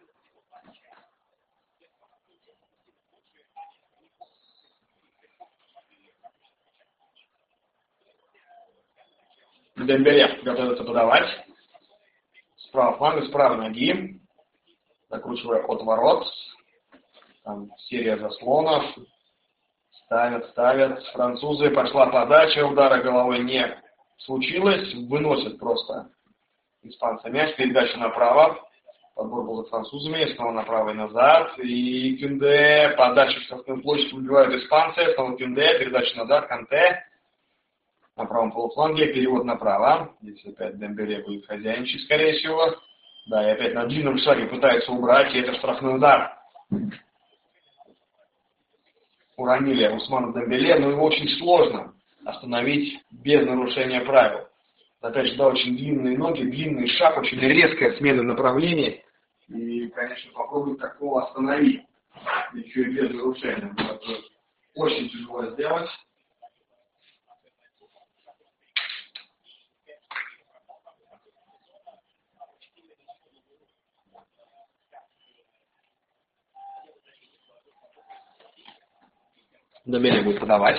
Speaker 1: Дембеле готовится подавать. Справа фланга, с правой ноги. Закручивая от ворот. Там серия заслонов. Ставят. Французы. Пошла подача. Удара головой не случилось. Выносят просто испанцы мяч. Передача направо. Подбор был за французами. Снова направо и назад. И Кюнде. Подача в штрафную площадь. Выбивают испанцы. Снова Кюнде. Передача назад. Канте. На правом полуфланге, перевод направо. Здесь опять Дембеле будет хозяйничать, скорее всего. Да, и опять на длинном шаге пытается убрать, и это штрафной удар. Уронили Усмана Дембеле, но его очень сложно остановить без нарушения правил. Опять же, да, очень длинные ноги, длинный шаг, очень резкая смена направлений. И, конечно, попробуй такого остановить. Еще и без нарушения. Это очень тяжело сделать. Дембеле будет подавать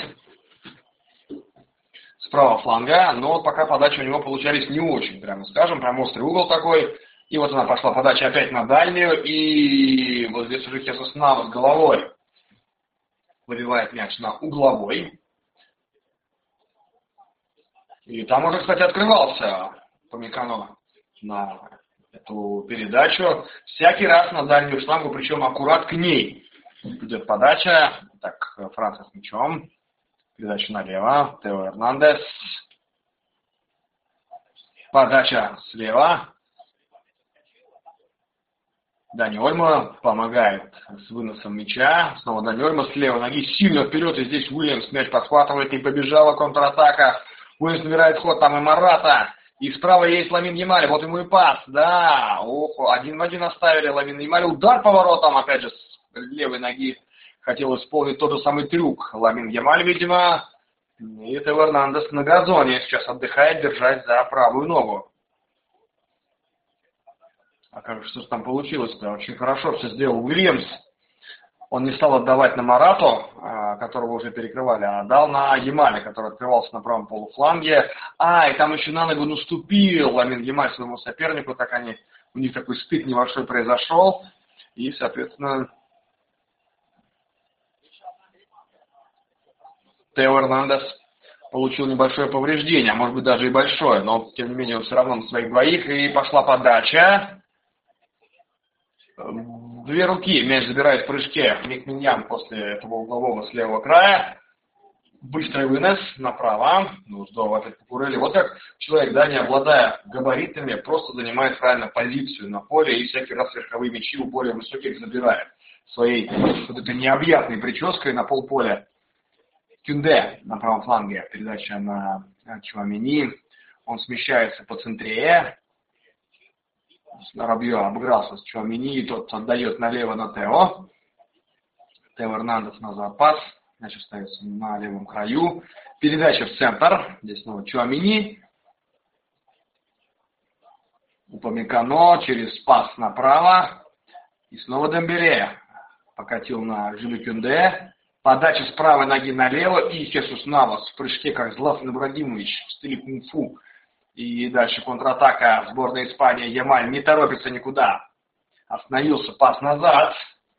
Speaker 1: с правого фланга, но пока подачи у него получались не очень, прямо скажем, прям острый угол такой. И вот она пошла подача опять на дальнюю, и вот здесь уже Хесус Навас головой выбивает мяч на угловой. И там уже, кстати, открывался Помекано на эту передачу. Всякий раз на дальнюю штангу, причем аккурат к ней. Идет подача. Так, Франция с мячом. Передача налево. Тео Эрнандес. Подача слева. Дани Ольмо помогает с выносом мяча. Снова Дани Ольмо с левой ноги сильно вперед. И здесь Уильямс мяч подхватывает и побежала контратака. Уильямс набирает ход, там и Марата. И справа есть Ламин Ямаль. Вот ему и пас. Да, ох, 1 в 1 оставили Ламин Ямаль. Удар по воротам, опять же, с левой ноги. Хотел исполнить тот же самый трюк. Ламин Ямаль, видимо. И Тео Эрнандес на газоне сейчас отдыхает, держась за правую ногу. А как что же там получилось-то? Очень хорошо все сделал Уильямс. Он не стал отдавать на Марату, которого уже перекрывали, а отдал на Ямаля, который открывался на правом полуфланге. И там еще на ногу наступил Ламин Ямаль своему сопернику. Так у них такой стык небольшой произошел. И, соответственно, Тео Эрнандес получил небольшое повреждение, а может быть даже и большое, но тем не менее он все равно на своих двоих. И пошла подача. Две руки мяч забирает в прыжке Мик Миньян после этого углового с левого края. Быстрый вынос направо. Здорово опять Кукурелли. Вот как человек, да, не обладая габаритами, просто занимает правильно позицию на поле и всякий раз верховые мячи у более высоких забирает. Своей вот этой необъятной прической на полполя. Кюнде на правом фланге. Передача на Чуамени. Он смещается по центре. Рабьё обыгрался с Чуамени, и тот отдает налево на Тео. Тео Эрнандес на запас. Мяч остается на левом краю. Передача в центр. Здесь снова Чуамени. Упамекано через пас направо. И снова Дембеле. Покатил на Жюлю Кюнде. Подача с правой ноги налево. И Хесус Навас в прыжке, как Златан Ибрагимович в стиле кунг-фу. И дальше контратака сборной Испании. Ямаль не торопится никуда. Остановился, пас назад.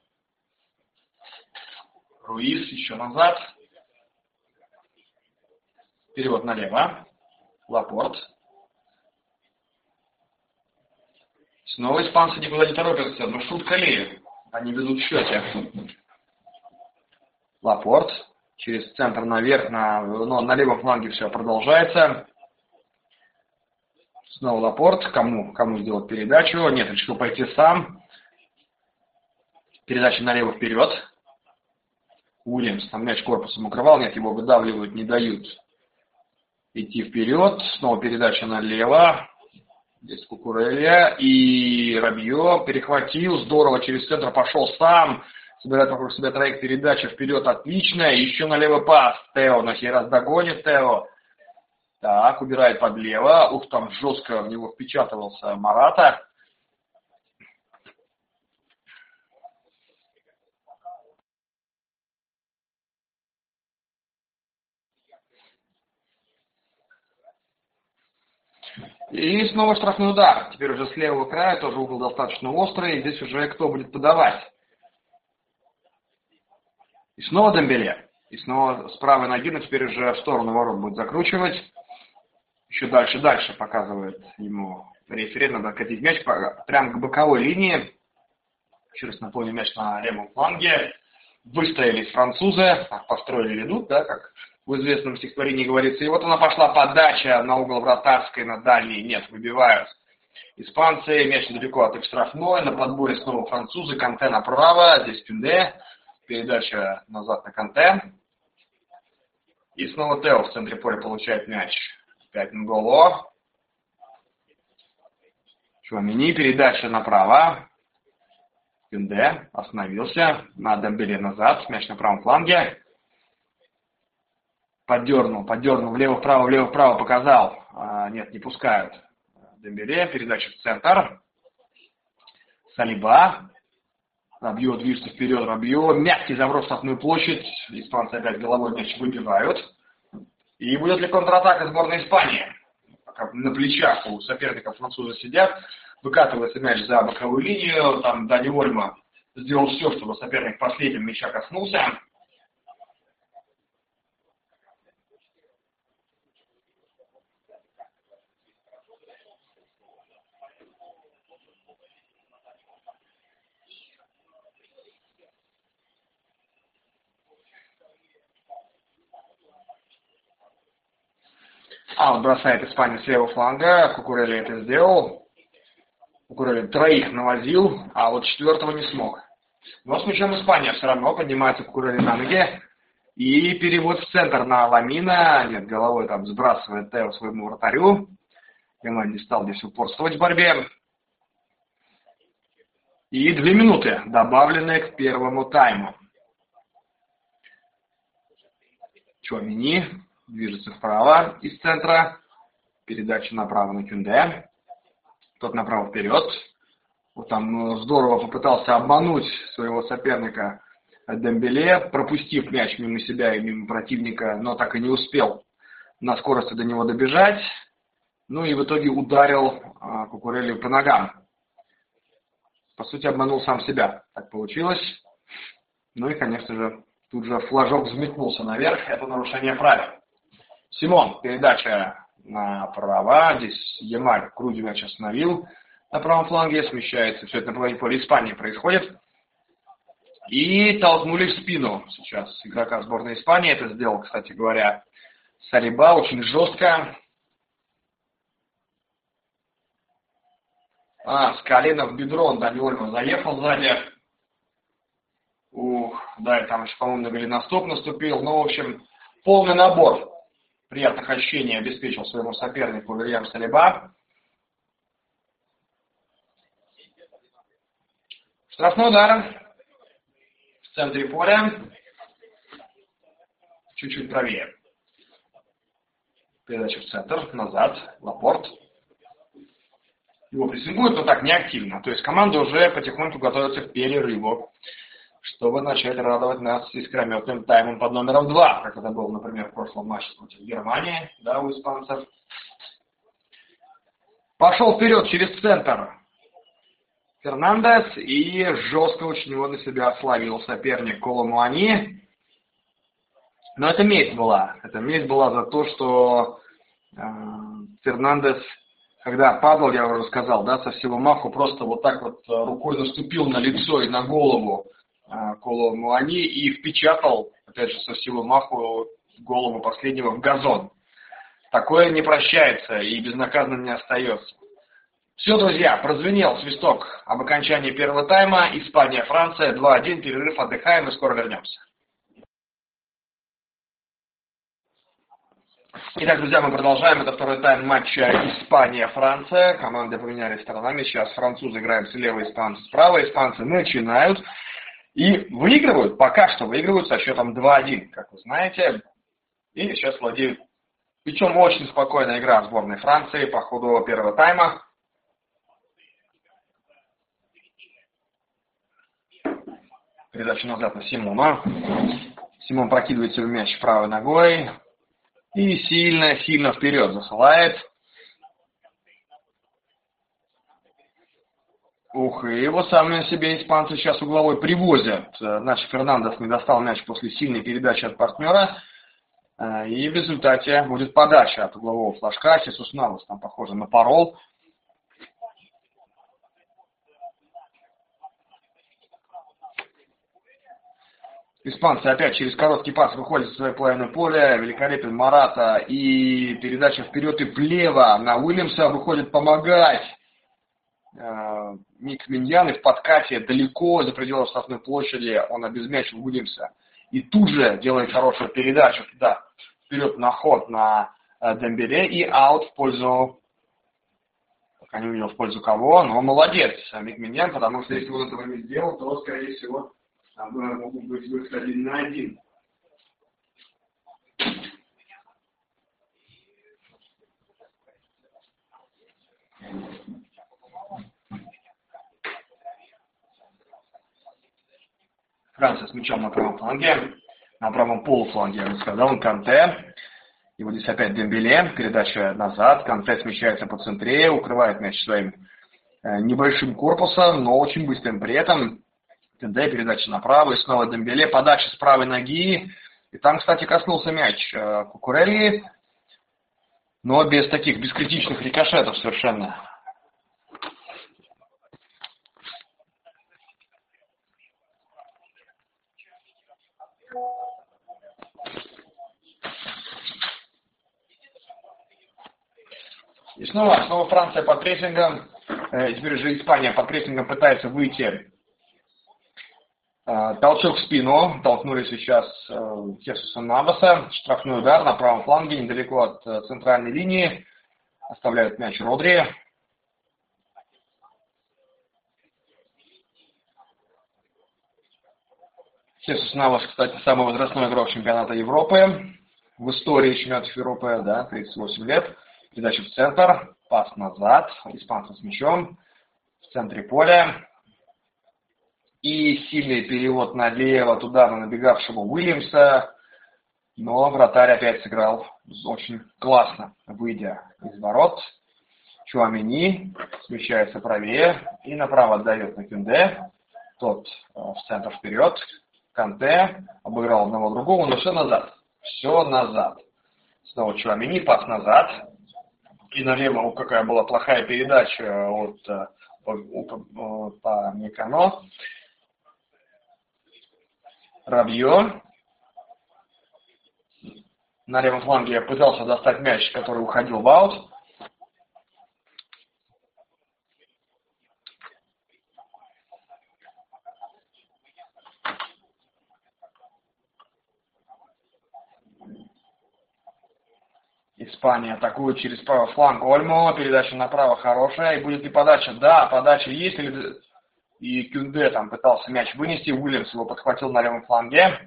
Speaker 1: Руис еще назад. Перевод налево. Лапорт. Снова испанцы никуда не торопятся. Ну шутка ли? Они ведут в счете. Лапорт. Через центр наверх. Но на левом фланге все продолжается. Снова Лапорт. Кому сделать передачу? Нет, решил пойти сам. Передача налево вперед. Уильямс там мяч корпусом укрывал. Нет, его выдавливают, не дают идти вперед. Снова передача налево. Здесь Кукурелли. И Рабьё перехватил. Здорово через центр пошел сам. Собирает вокруг себя троих. Передача вперед отличная. Еще налево пас. Тео на сей раз догонит Тео. Так, убирает подлево. Ух, там жестко в него впечатывался Марата. И снова штрафной удар. Теперь уже с левого края, тоже угол достаточно острый. Здесь уже кто будет подавать. И снова Дембеле. И снова с правой ноги, но теперь уже в сторону ворот будет закручивать. Еще дальше показывает ему рефери. Надо катить мяч прямо к боковой линии. Еще раз напомню, мяч на левом фланге. Выстоялись французы. Построили, ведут, да, как в известном стихотворении говорится. И вот она пошла подача на угол вратарской, на дальний. Нет, выбивают испанцы. Мяч недалеко от их штрафной. На подборе снова французы. Канте направо. Здесь Кюнде. Передача назад на Канте. И снова Тео в центре поля получает мяч. 5 на голову. Чуамени. Передача направо. Кюнде остановился. На Дембеле назад. Мяч на правом фланге. Поддернул. Влево-вправо показал. Нет, не пускают. Дембеле. Передача в центр. Салиба. Рабьё движется вперед. Рабьё. Мягкий заброс в штрафную площадь. Испанцы опять головой мяч выбивают. И будет ли контратака сборной Испании? Пока на плечах у соперников французы сидят. Выкатывается мяч за боковую линию. Там Дани Ольмо сделал все, чтобы соперник последним мяча коснулся. Аут бросает Испания с левого фланга. Кукурелли это сделал. Кукурелли троих навозил, а вот четвертого не смог. Но с мячом Испания все равно поднимается Кукурелли на ноги. И перевод в центр на Ламина. Нет, головой там сбрасывает Тео своему вратарю. Германия не стал здесь упорствовать в борьбе. И 2 минуты добавлены к первому тайму. Чуамени движется вправо из центра. Передача направо на Кюнде. Тот направо вперед. Вот там здорово попытался обмануть своего соперника Дембеле, пропустив мяч мимо себя и мимо противника, но так и не успел на скорости до него добежать. Ну и в итоге ударил Кукурелли по ногам. По сути, обманул сам себя. Так получилось. Ну и, конечно же, тут же флажок взметнулся наверх. Это нарушение правил. Симон, передача направо. Здесь Ямаль грудью мяч остановил. На правом фланге смещается. Все это на половине поля Испании происходит. И толкнули в спину сейчас игрока сборной Испании. Это сделал, кстати говоря, Салиба очень жестко. С колена в бедро он Дани Ольмо заехал сзади. Да, и там еще, по-моему, на голеностоп наступил. Ну, в общем, полный набор приятных ощущений обеспечил своему сопернику Вильям Салиба. Штрафной удар в центре поля. Чуть-чуть правее. Передача в центр, назад, Лапорт. Его прессингуют, но так, не активно. То есть команда уже потихоньку готовится к перерыву, чтобы начать радовать нас искрометным таймом под номером 2, как это было, например, в прошлом матче против Германии, да, у испанцев. Пошел вперед через центр Фернандес и жестко очень его на себя словил соперник Коло Муани. Но это месть была. Это месть была за то, что Фернандес, когда падал, я уже сказал, да, со всего маху просто вот так вот рукой наступил на лицо и на голову Коло Муани и впечатал, опять же, со всего маху голову последнего в газон. Такое не прощается и безнаказанно не остается. Все, друзья, прозвенел свисток об окончании первого тайма. Испания, Франция, 2-1, перерыв, отдыхаем и скоро вернемся. Итак, друзья, мы продолжаем. Это второй тайм матча Испания-Франция. Команды поменялись сторонами. Сейчас французы играют слева, испанцы справа. Испанцы начинают и выигрывают. Пока что выигрывают со счетом 2-1, как вы знаете. И сейчас владеют. Причем очень спокойная игра сборной Франции по ходу первого тайма. Передача назад на Симона. Симон прокидывает себе мяч правой ногой. И сильно вперед засылает. И его сами себе испанцы сейчас угловой привозят. Наш Фернандес не достал мяч после сильной передачи от партнера. И в результате будет подача от углового флажка. Хесус Навас там, похоже, напорол. Испанцы опять через короткий пас выходят в свою половину поля. Великолепен Марата. И передача вперед и влево на Уильямса выходит помогать. Ник Миньян и в подкате далеко за пределы штрафной площади он обезмячил Уильямса. И тут же делает хорошую передачу туда. Вперед на ход на Дембеле и аут в пользу... Пока не увидел в пользу кого, но молодец Ник Миньян, потому что если он этого не сделал, то, скорее всего, могут быть выход 1-1. Франция с мячом на правом фланге, на правом полуфланге, я бы сказал, Канте. И вот здесь опять Дембеле, передача назад, Канте смещается по центре, укрывает мяч своим небольшим корпусом, но очень быстрым при этом. Канте, передача направо, и снова Дембеле, подача с правой ноги. И там, кстати, коснулся мяч Кукурелли, но без таких, без критичных рикошетов совершенно. И снова Франция под прессингом. Теперь же Испания под прессингом пытается выйти. Толчок в спину. Толкнули сейчас Хесуса Наваса. Штрафной удар на правом фланге, недалеко от центральной линии. Оставляют мяч Родри. Хесус Навас, кстати, самый возрастной игрок чемпионата Европы. В истории чемпионатов Европы, да, 38 лет. Передача в центр. Пас назад. Испанцы с мячом. В центре поля. И сильный перевод налево туда на набегавшего Уильямса. Но вратарь опять сыграл очень классно, выйдя из ворот. Чуамени смещается правее и направо отдает на Кюнде. Тот в центр вперед. Канте обыграл одного другого, но все назад. Все назад. Снова Чуамени, пас назад. И налево, какая была плохая передача от Микано. Рабье. На левом фланге пытался достать мяч, который уходил в аут. Испания атакует через правый фланг Ольмо. Передача направо хорошая. И будет ли подача? Да, подача есть. И Кюнде там пытался мяч вынести. Уильямс его подхватил на левом фланге.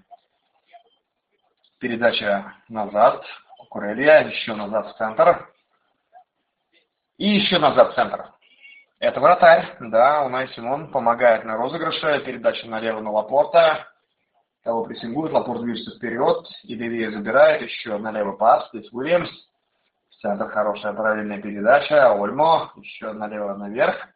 Speaker 1: Передача назад. Кукурелья. Еще назад в центр. И еще назад в центр. Это вратарь. Да, Унай Симон помогает на розыгрыше. Передача налево на Лапорта. Того прессингует. Лапорт движется вперед. И Девия забирает. Еще налево пас. Здесь Уильямс. В центр хорошая параллельная передача. Ольмо. Еще налево наверх.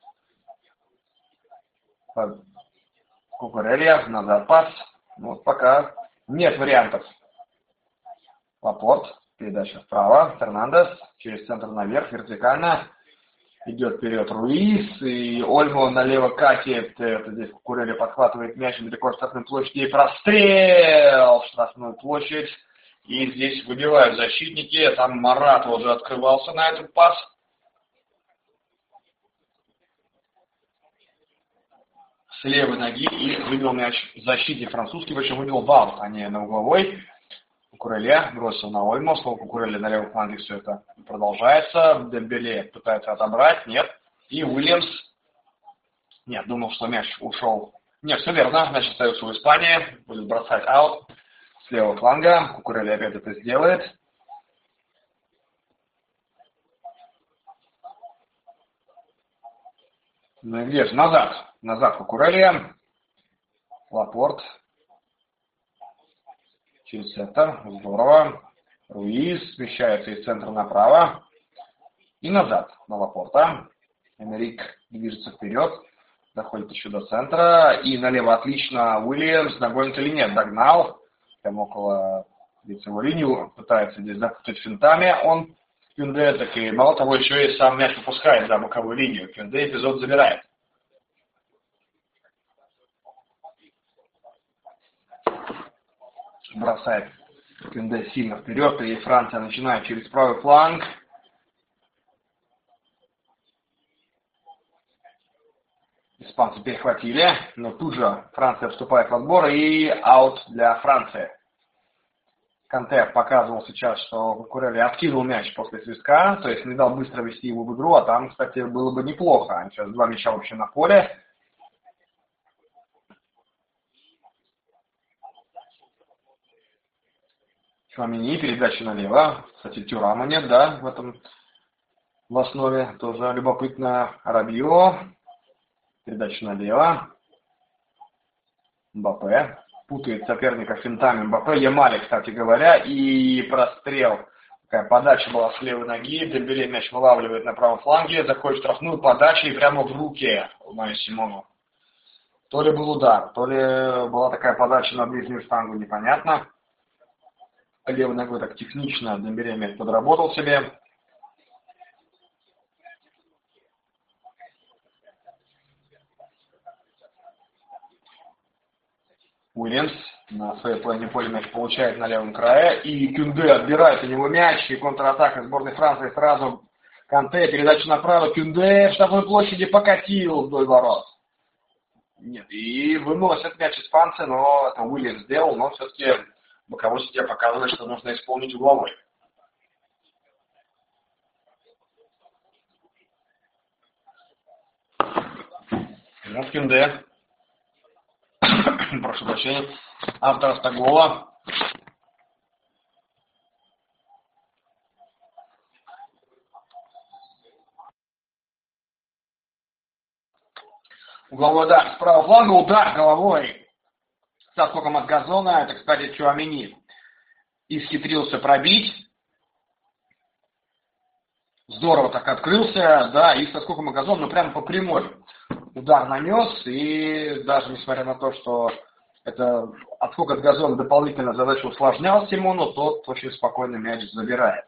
Speaker 1: Кукурелья. Назад пас. Вот пока нет вариантов. Лапорт. Передача вправо. Фернандес. Через центр наверх. Вертикально. Идет вперед Руис. И Ольмо налево катит. Это здесь Кукурелья подхватывает мяч далеко в штрафную площадь. И прострел в штрафную площадь. И здесь выбивают защитники. Там Марат уже открывался на этот пас. С левой ноги. И выбил мяч защитник французский. Причем выбил в аут, а не на угловой. Кукурелья бросил на Ольмо. Снова Кукурелья на левом фланге все это продолжается. Дембеле пытается отобрать. Нет. И Уильямс. Нет, думал, что мяч ушел. Нет, все верно. Мяч остается у Испании. Будет бросать аут. С левого фланга. Кукурелья опять это сделает. Ну и где же? Назад. Назад Кукурелья. Лапорт. Через центр. Здорово. Руис смещается из центра направо. И назад на Лапорта. Эмерик движется вперед. Доходит еще до центра. И налево отлично Уильямс. Догонит или нет? Догнал. Прямо около лицевой линии. Пытается здесь запутать финтами. Он Кюнде так и мало того еще и сам мяч выпускает за боковую линию. Кюнде эпизод забирает. Бросает Кюнде сильно вперед, и Франция начинает через правый фланг. Испанцы перехватили, но тут же Франция вступает в отбор, и аут для Франции. Канте показывал сейчас, что Кукурелья откинул мяч после свистка, то есть не дал быстро вести его в игру, а там, кстати, было бы неплохо. Сейчас два мяча вообще на поле. Чуамени, передача налево. Кстати, Тюрама нет, да, в основе. Тоже любопытно. Рабье. Передача налево. Мбаппе. Путает соперника финтами. Мбаппе. Ямали, кстати говоря. И прострел. Такая подача была с левой ноги. Дембеле мяч вылавливает на правом фланге. Заходит штрафную подачу и прямо в руки Унаю Симону. То ли был удар, то ли была такая подача на ближнюю штангу, непонятно. Левой ногой так технично Дембеле мяч подработал себе. Уильямс на своей половине поля мяч получает на левом крае. И Кюнде отбирает у него мяч. И контратака сборной Франции сразу Канте, передача направо, Кюнде в штрафной площади покатил вдоль ворот. Нет, и выносят мяч испанцы, но это Уильям сделал, но все-таки боковой судья показывает, что нужно исполнить угловой. Вот Кюнде. Прошу прощения. Автор автогола. Угловой удар с правого фланга, удар головой со скоком от газона. Это, кстати, Чуамени исхитрился пробить. Здорово так открылся, да, и со скоком от газона, ну прямо по прямой. Удар нанес, и даже несмотря на то, что это отскок от газона дополнительно задачу усложнял Симону, тот очень спокойно мяч забирает.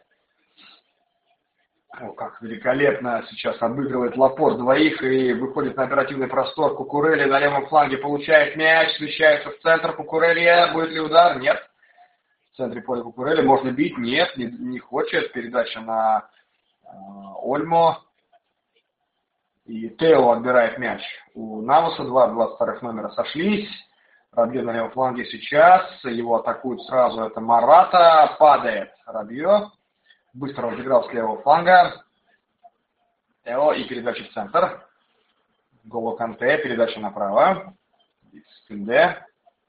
Speaker 1: О, как великолепно сейчас обыгрывает Лапорт двоих и выходит на оперативный простор. Кукурелли на левом фланге получает мяч, смещается в центр. Кукурелли, будет ли удар? Нет. В центре поля Кукурелли можно бить? Нет, не хочет. Передача на Ольмо. И Тео отбирает мяч у Наваса. 22 номера сошлись. Рабье на левом фланге сейчас. Его атакуют сразу. Это Марата. Падает Рабье. Быстро разыграл с левого фланга. Тео и передача в центр. Голо Канте. Передача направо. Кюнде.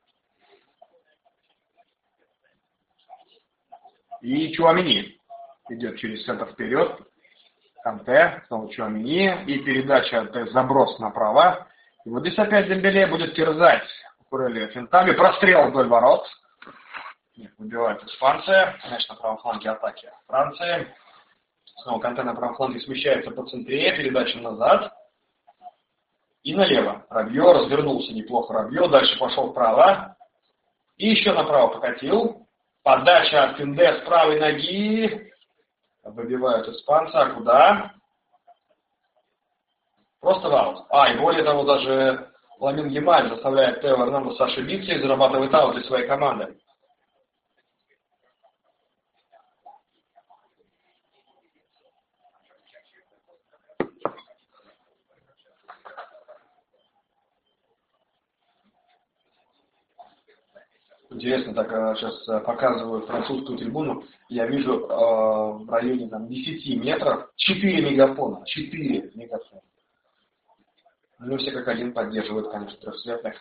Speaker 1: И Чуамени идет через центр вперед. Канте. Снова Чуамени. И передача, то есть заброс направо. И вот здесь опять Дембеле будет терзать Кукурелли финтами. Прострел вдоль ворот. Выбивают испанцы. Мяч на правом фланге атаки Франции. Снова Канте на правом фланге смещается по центре. Передача назад. И налево. Рабье развернулся неплохо. Рабье дальше пошел вправо. И еще направо покатил. Подача от Кюнде с правой ноги. Выбивают испанца. А куда? Просто в аут. И более того, даже Ламин Ямаль заставляет Тео Эрнандеса ошибиться и зарабатывает аут для своей команды. Интересно, так сейчас показываю французскую трибуну. Я вижу в районе 10 метров 4 мегафона. 4 мегафона. Ну, все как один поддерживают, конечно, трехцветных.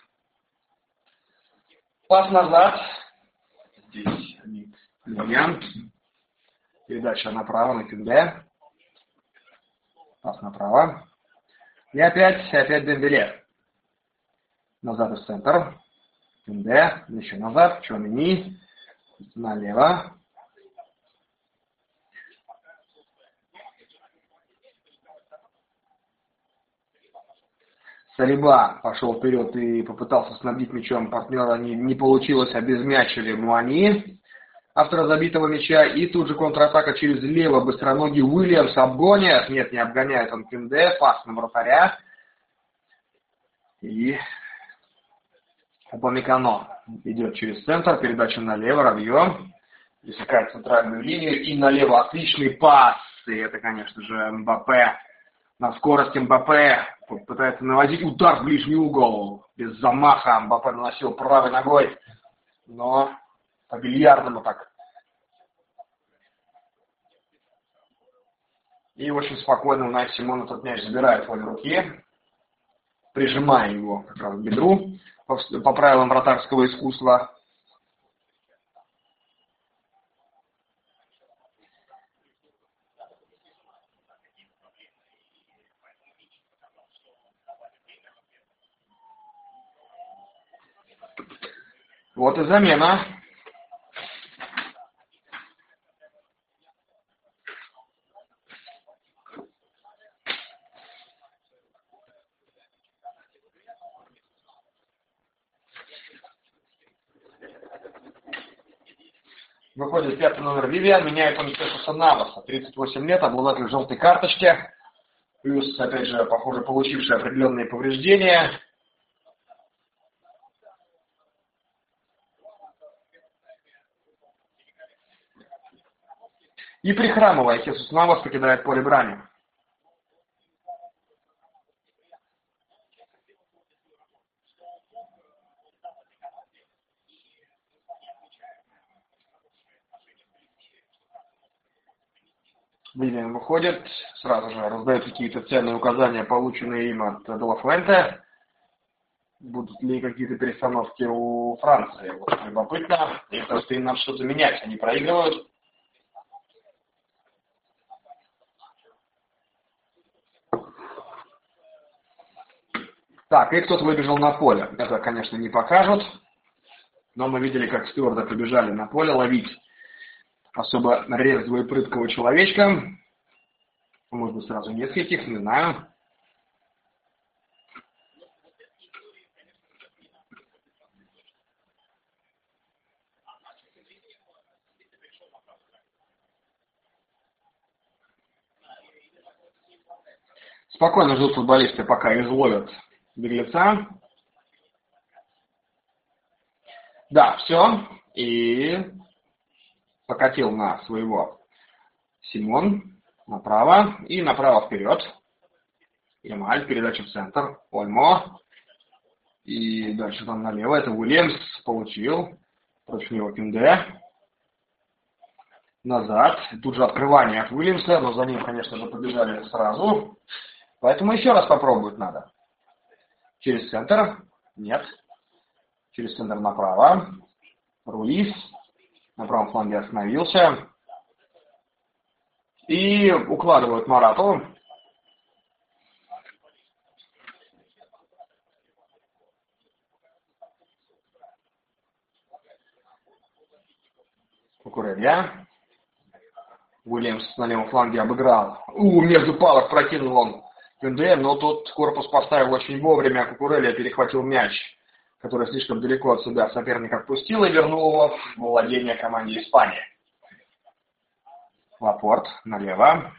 Speaker 1: Пас назад. Здесь вариант. Передача направо на Кюнде. Пас направо. И опять Дембеле. Назад в центр. Кюнде, еще назад, Чуамени, налево. Салиба пошел вперед и попытался снабдить мячом партнера, не получилось, обезмячили Муани, автора забитого мяча, и тут же контратака через лево, быстроногий Уильямс обгонит, нет, не обгоняет он Кюнде, пас на вратаря, и Упамекано идет через центр, передача налево, Рабье, пересекает центральную линию, и налево отличный пас, и это, конечно же, Мбаппе, на скорости Мбаппе пытается наводить удар в ближний угол, без замаха Мбаппе наносил правой ногой, но по-бильярдному так. И очень спокойно Унай Симон этот мяч забирает в обе руки, прижимая его как раз к бедру, по правилам вратарского искусства. Вот и замена. Выходит 5-й номер Вивиан, меняет он Стефуса Наваса, 38 лет, обладатель желтой карточки, плюс, опять же, похоже, получивший определенные повреждения. И прихрамывая, Хесус Навас покидает поле брани. Вильям выходит, сразу же раздает какие-то ценные указания, полученные им от Делафуэнте. Будут ли какие-то перестановки у Франции? Вот любопытно. И потому что им надо что-то менять. Они проигрывают. Так, и кто-то выбежал на поле. Это, конечно, не покажут. Но мы видели, как стюарды побежали на поле ловить особо резвого и прыткого человечка. Может быть, сразу нескольких, не знаю. Спокойно ждут футболисты, пока изловят беглеца. Да, все. И покатил на своего Симон направо и направо вперед. Ямаль, передача в центр. Ольмо. И дальше там налево. Это Уильямс получил. Против него Кинде. Назад. Тут же открывание от Уильямса, но за ним, конечно же, побежали сразу. Поэтому еще раз попробовать надо. Через центр. Нет. Через центр направо. Руис. На правом фланге остановился. И укладывают Марату. Кукурелья. Уильямс на левом фланге обыграл. Между палок прокинул он Кинде, но тут корпус поставил очень вовремя. Кукурелья перехватил мяч, который слишком далеко от себя соперник отпустил и вернул его в владение команде Испании. Лапорт налево.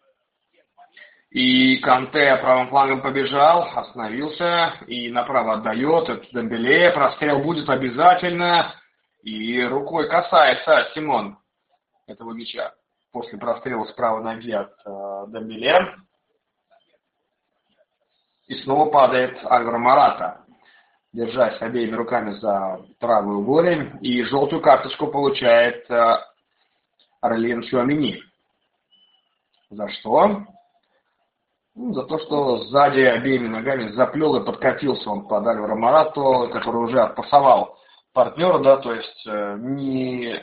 Speaker 1: И Канте правым флангом побежал, остановился и направо отдает. Это Дембеле. Прострел будет обязательно. И рукой касается Симон этого мяча. После прострела с правой ноги от Дембеле. И снова падает Альваро Мората, держась обеими руками за правую голень. И желтую карточку получает Арлен Чуамени. За что? За то, что сзади обеими ногами заплел и подкатился он под Альваро Морату, который уже отпасовал партнера, да, то есть ни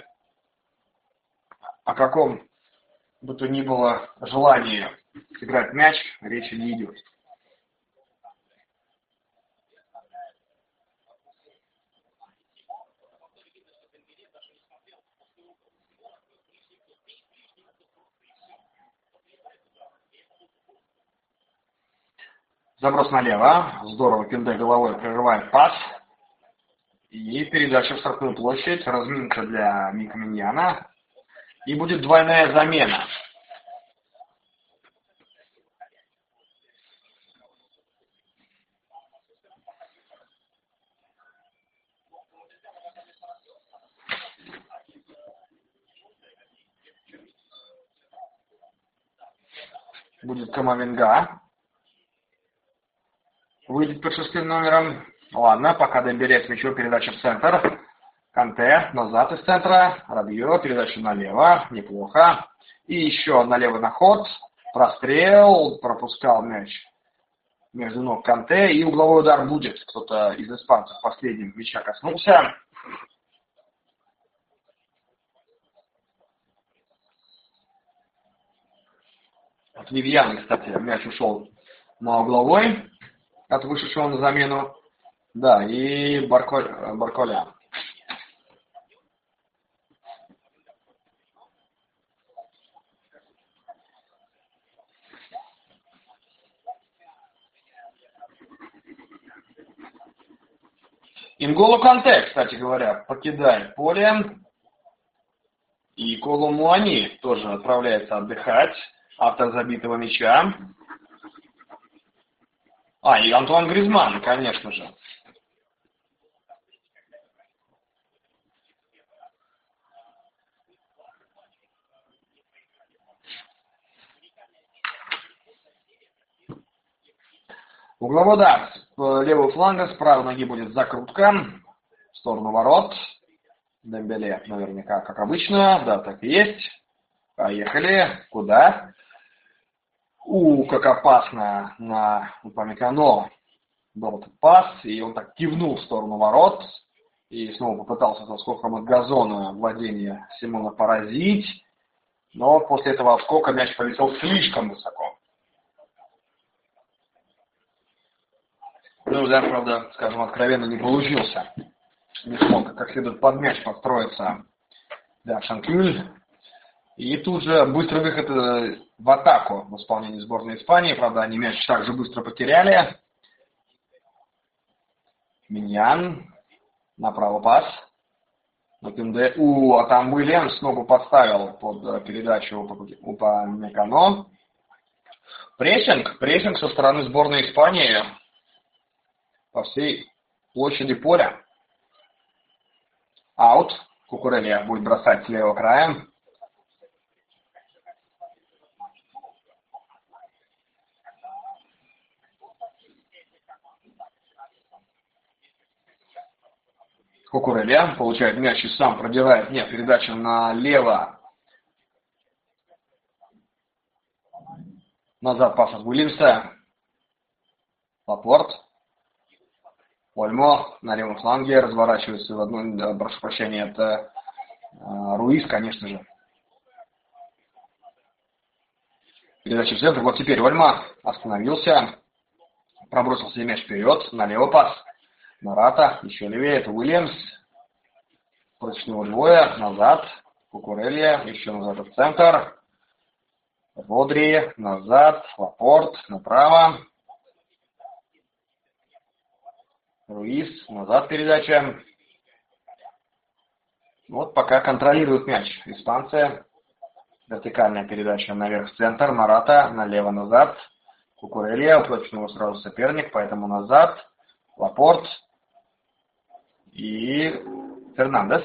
Speaker 1: о каком бы то ни было желании сыграть мяч речи не идет. Заброс налево. Здорово Кинде головой прерывает пас. И передача в штрафную площадь. Разминка для Мика Миньяна. И будет двойная замена. Будет Камавинга. Выйдет под 6 номером. Ладно, пока Дембеле с мячом, передача в центр. Канте назад из центра. Рабье, передача налево. Неплохо. И еще налево на ход. Прострел. Пропускал мяч между ног Канте. И угловой удар будет. Кто-то из испанцев последним мяча коснулся. От Вивьяна, кстати, мяч ушел на угловой. От вышедшего на замену. Да, и Барколя. Инголо Канте, кстати говоря, покидает поле. И Коло Муани тоже отправляется отдыхать. Автор забитого мяча. И Антуан Гризман, конечно же. Угловой удар с левого фланга, с правой ноги будет закрутка в сторону ворот. Дембеле наверняка, как обычно. Да, так и есть. Поехали. Куда? Как опасно на Упамекано был этот пас. И он так кивнул в сторону ворот. И снова попытался со скоком от газона владение Симона поразить. Но после этого отскока мяч полетел слишком высоко. Ну, удар, правда, скажем, откровенно не получился. Не смог как следует под мяч подстроиться. Да, Шанкюль. И тут же быстрый выход в атаку в исполнении сборной Испании. Правда, они мяч также быстро потеряли. Миньян. Направо пас. А там Уильямс ногу подставил под передачу Упамекано. Прессинг со стороны сборной Испании по всей площади поля. Аут. Кукурелья будет бросать с левого края. Кукурелья получает мяч и сам пробирает. Нет, передача налево. Назад пас от Уильямса. Лапорт. Ольмо на левом фланге разворачивается в одну, прошу прощения, это Руис, конечно же. Передача в центр. Вот теперь Ольмо остановился. Пробросил себе мяч вперед. Налево пас. Марата. Еще левее. Это Уильямс. Против него двое. Назад. Кукурелья. Еще назад в центр. Родри. Назад. Лапорт. Направо. Руис. Назад передача. Вот пока контролирует мяч испанцы. Вертикальная передача наверх в центр. Марата. Налево назад. Кукурелья. Против него сразу соперник. Поэтому назад. Лапорт. И Фернандес.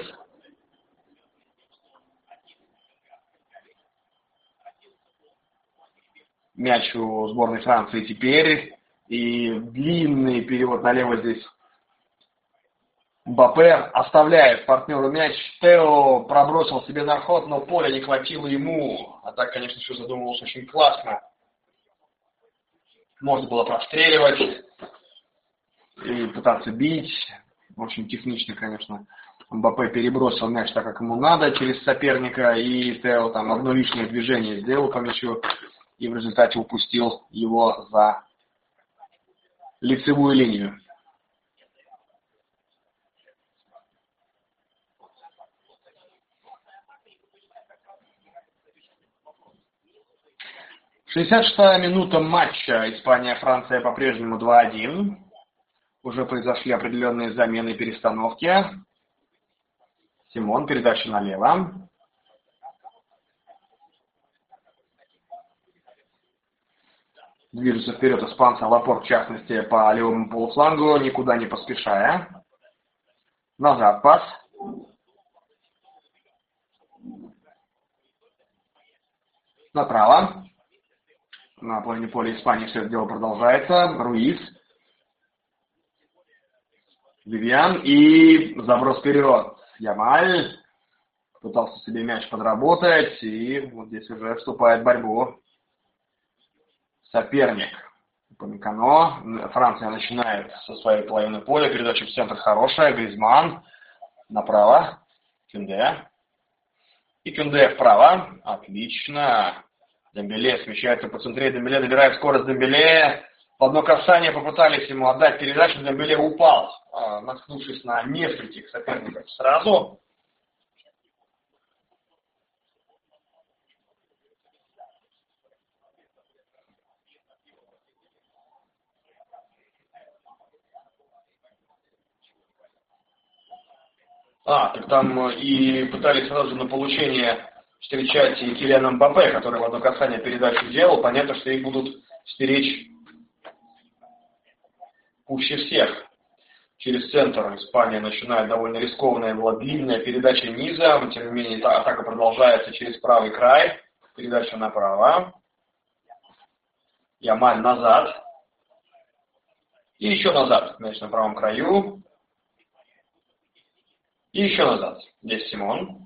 Speaker 1: Мяч у сборной Франции теперь. И длинный перевод налево здесь. Мбаппе оставляет партнеру мяч. Тео пробросил себе на ход, но поля не хватило ему. А так, конечно, все задумывалось очень классно. Можно было простреливать и пытаться бить. Очень технично, конечно. Мбаппе перебросил мяч так, как ему надо, через соперника. И Тео там одно лишнее движение сделал по мячу. И в результате упустил его за лицевую линию. Шестьдесят шестая минута матча. Испания-Франция по-прежнему 2-1. Уже произошли определенные замены и перестановки. Симон, передача налево. Движется вперед испанцы, Лапорт, в частности, по левому полуфлангу, никуда не поспешая. Назад пас. Направо. На половине поля Испании все это дело продолжается. Руис. Вивиан. И заброс вперед. Ямаль. Пытался себе мяч подработать. И вот здесь уже вступает в борьбу соперник. Упамекано. Франция начинает со своей половины поля. Передача в центр хорошая. Гризман. Направо. Кюнде. И Кюнде вправо. Отлично. Дембеле смещается по центре. Дембеле набирает скорость. Дембеле. В одно касание попытались ему отдать передачу. Дембеле упал, наткнувшись на нескольких соперников сразу. Так там и пытались сразу на получение встречать и Килиана Мбаппе, который в одно касание передачу делал. Понятно, что их будут стеречь пуще всех. Через центр Испания начинает довольно рискованная, была длинная передача низом. Тем не менее, атака продолжается через правый край. Передача направо. Ямаль назад. И еще назад. Мяч на правом краю. И еще назад. Здесь Симон.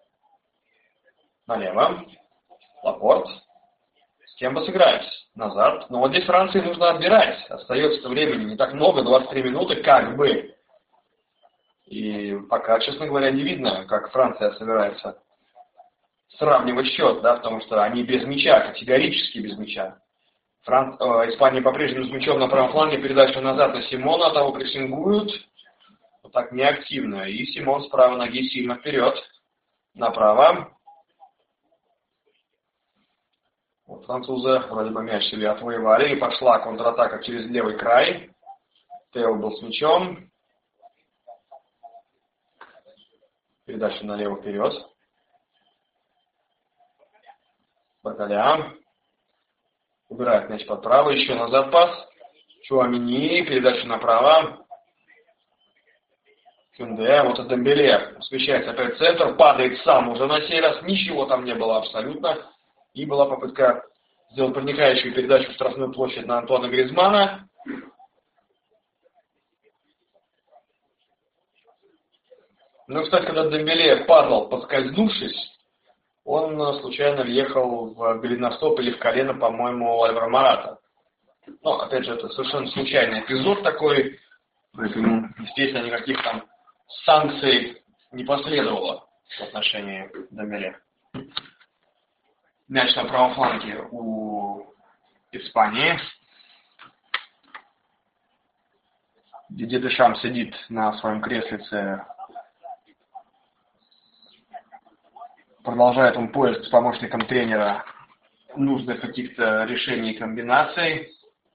Speaker 1: Налево. Лапорт. С кем бы сыграть? Назад. Но вот здесь Франции нужно отбирать. Остается времени не так много, 23 минуты, как бы. И пока, честно говоря, не видно, как Франция собирается сравнивать счет, да, потому что они без мяча, категорически без мяча. Испания по-прежнему с мячом на правом фланге, передача назад на Симона, того прессингуют, вот так неактивно. И Симон с правой ноги сильно вперед, направо. Вот французы вроде бы мяч себе отвоевали, и пошла контратака через левый край. Тео был с мячом. Передача налево вперед. Баркаля. Убирает мяч под право. Еще назад пас. Чуамини. Передача направо. Кюнде. Вот это Дембеле. Смещается опять в центр. Падает сам уже на сей раз. Ничего там не было абсолютно. И была попытка сделать проникающую передачу в штрафную площадь на Антуана Гризмана. Ну, кстати, когда Дембеле падал, поскользнувшись, он случайно въехал в голеностоп или в колено, по-моему, у Альваро Мората. Но, опять же, это совершенно случайный эпизод такой, поэтому, естественно, никаких там санкций не последовало в отношении Дембеле. Мяч на правом фланге у Испании. Дидье Дешам сидит на своем креслице. Продолжает он поиск с помощником тренера нужных каких-то решений и комбинаций.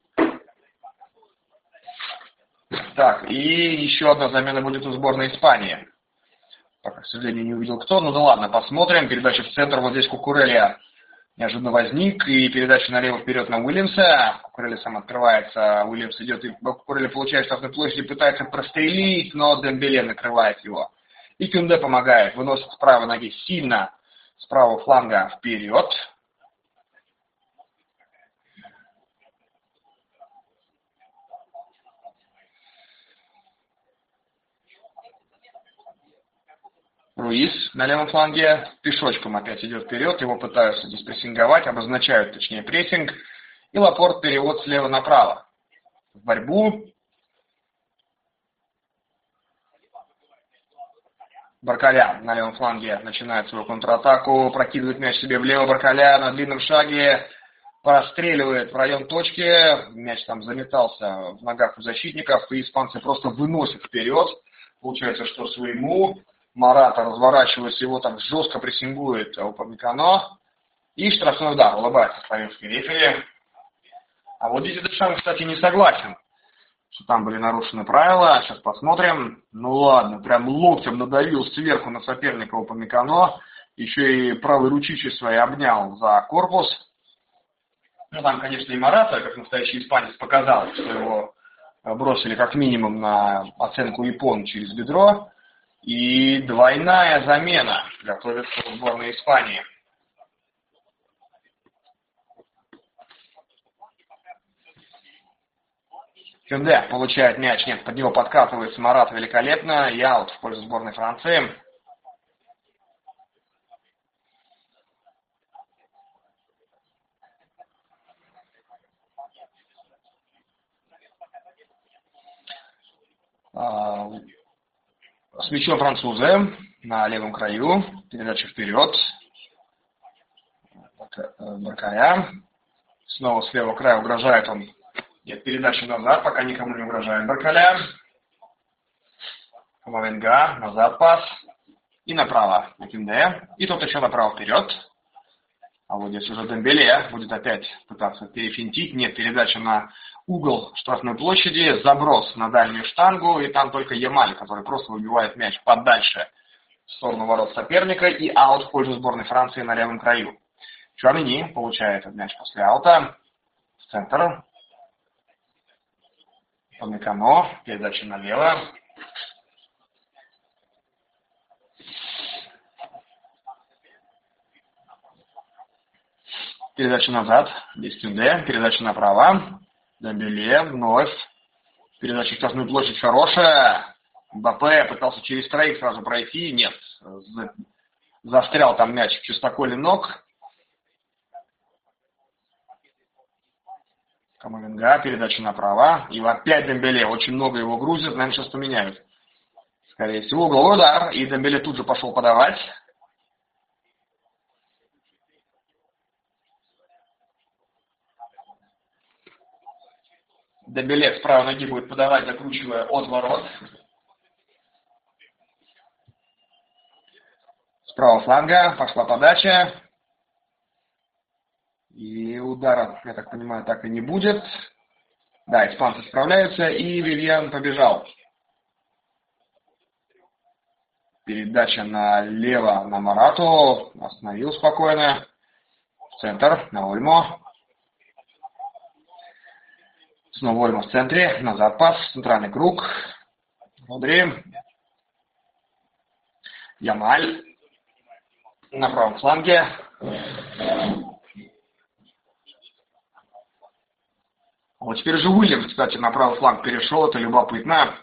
Speaker 1: Так, и еще одна замена будет у сборной Испании. Пока, к сожалению, не увидел кто. Ну да ладно, посмотрим. Передача в центр. Вот здесь Кукурелли неожиданно возник. И передача налево вперед на Уильямса. Кукурелли сам открывается. Уильямс идет, и Кукурелли получает штрафную площадь, пытается прострелить, но Дембеле накрывает его. И Кюнде помогает. Выносит с правой ноги сильно с правого фланга вперед. Руис на левом фланге пешочком опять идет вперед. Его пытаются здесь прессинговать, обозначают, точнее, прессинг. И Лапорт перевод слева направо. В борьбу. Баркаля на левом фланге начинает свою контратаку, прокидывает мяч себе влево. Баркаля на длинном шаге простреливает в район точки. Мяч там заметался в ногах у защитников, и испанцы просто выносят вперед. Получается, что своему Мората разворачивается, его там жестко прессингует Упамекано. И штрафной удар. Улыбается славянский рефери. А вот Дидье Дешам, кстати, не согласен, что там были нарушены правила. Сейчас посмотрим. Ну ладно, прям локтем надавил сверху на соперника Упамекано. Еще и правой ручищей своей обнял за корпус. Ну там, конечно, и Мората, как настоящий испанец, показал, что его бросили как минимум на оценку япон через бедро. И двойная замена готовится в сборной Испании. Кюнде получает мяч. Нет, под него подкатывается Морат великолепно. И аут в пользу сборной Франции. С мячом французы на левом краю. Передача вперед. Баркаля. Снова с левого края угрожает он. Нет, передача назад, пока никому не угрожает Баркаля. Камавенга, назад пас. И направо на Кюнде. И тут еще направо вперед. А вот здесь уже Дембеле будет опять пытаться перефинтить. Нет, передача на угол штрафной площади, заброс на дальнюю штангу, и там только Ямаль, который просто выбивает мяч подальше в сторону ворот соперника, и аут в пользу сборной Франции на левом краю. Чуамини получает этот мяч после аута. В центр. Упамекано, передача налево. Передача назад. Здесь Кюнде. Передача направо. Дембеле вновь. Передача в штрафную площадь хорошая. Мбаппе пытался через троих сразу пройти. Нет. Застрял там мяч в чистоколе ног. Камавинга, передача направо. И опять Дембеле. Очень много его грузят. Наверное, сейчас поменяют. Скорее всего, угловой удар. И Дембеле тут же пошел подавать. Дембеле с правой ноги будет подавать, закручивая от ворот. С правого фланга пошла подача. И удара, я так понимаю, так и не будет. Да, испанцы справляются, и Вивьен побежал. Передача налево на Морату. Остановил спокойно. В центр, на Ольмо. Снова Ольмо в центре. Назад пас, центральный круг. Родри. Ямаль. На правом фланге. Вот теперь же Уильямс, кстати, на правый фланг перешел. Это любопытно.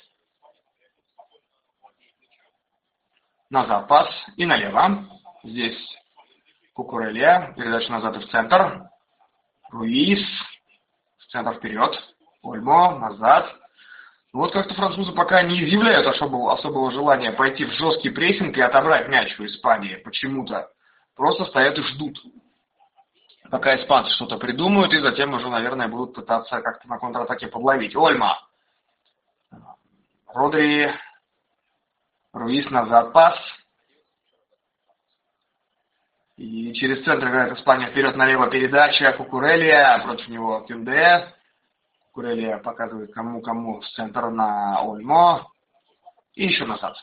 Speaker 1: Назад пас. И налево. Здесь Кукурелья. Передача назад и в центр. Руис. В центр вперед. Ольмо. Назад. Вот как-то французы пока не изъявляют особого желания пойти в жесткий прессинг и отобрать мяч у Испании. Почему-то. Просто стоят и ждут. Пока испанцы что-то придумают, и затем уже, наверное, будут пытаться как-то на контратаке подловить. Ольмо. Родри. Руис назад пас. И через центр играет Испания вперед налево передача. Кукурелья. Против него Кюнде. Кукурелья показывает кому в центр на Ольмо. И еще назад.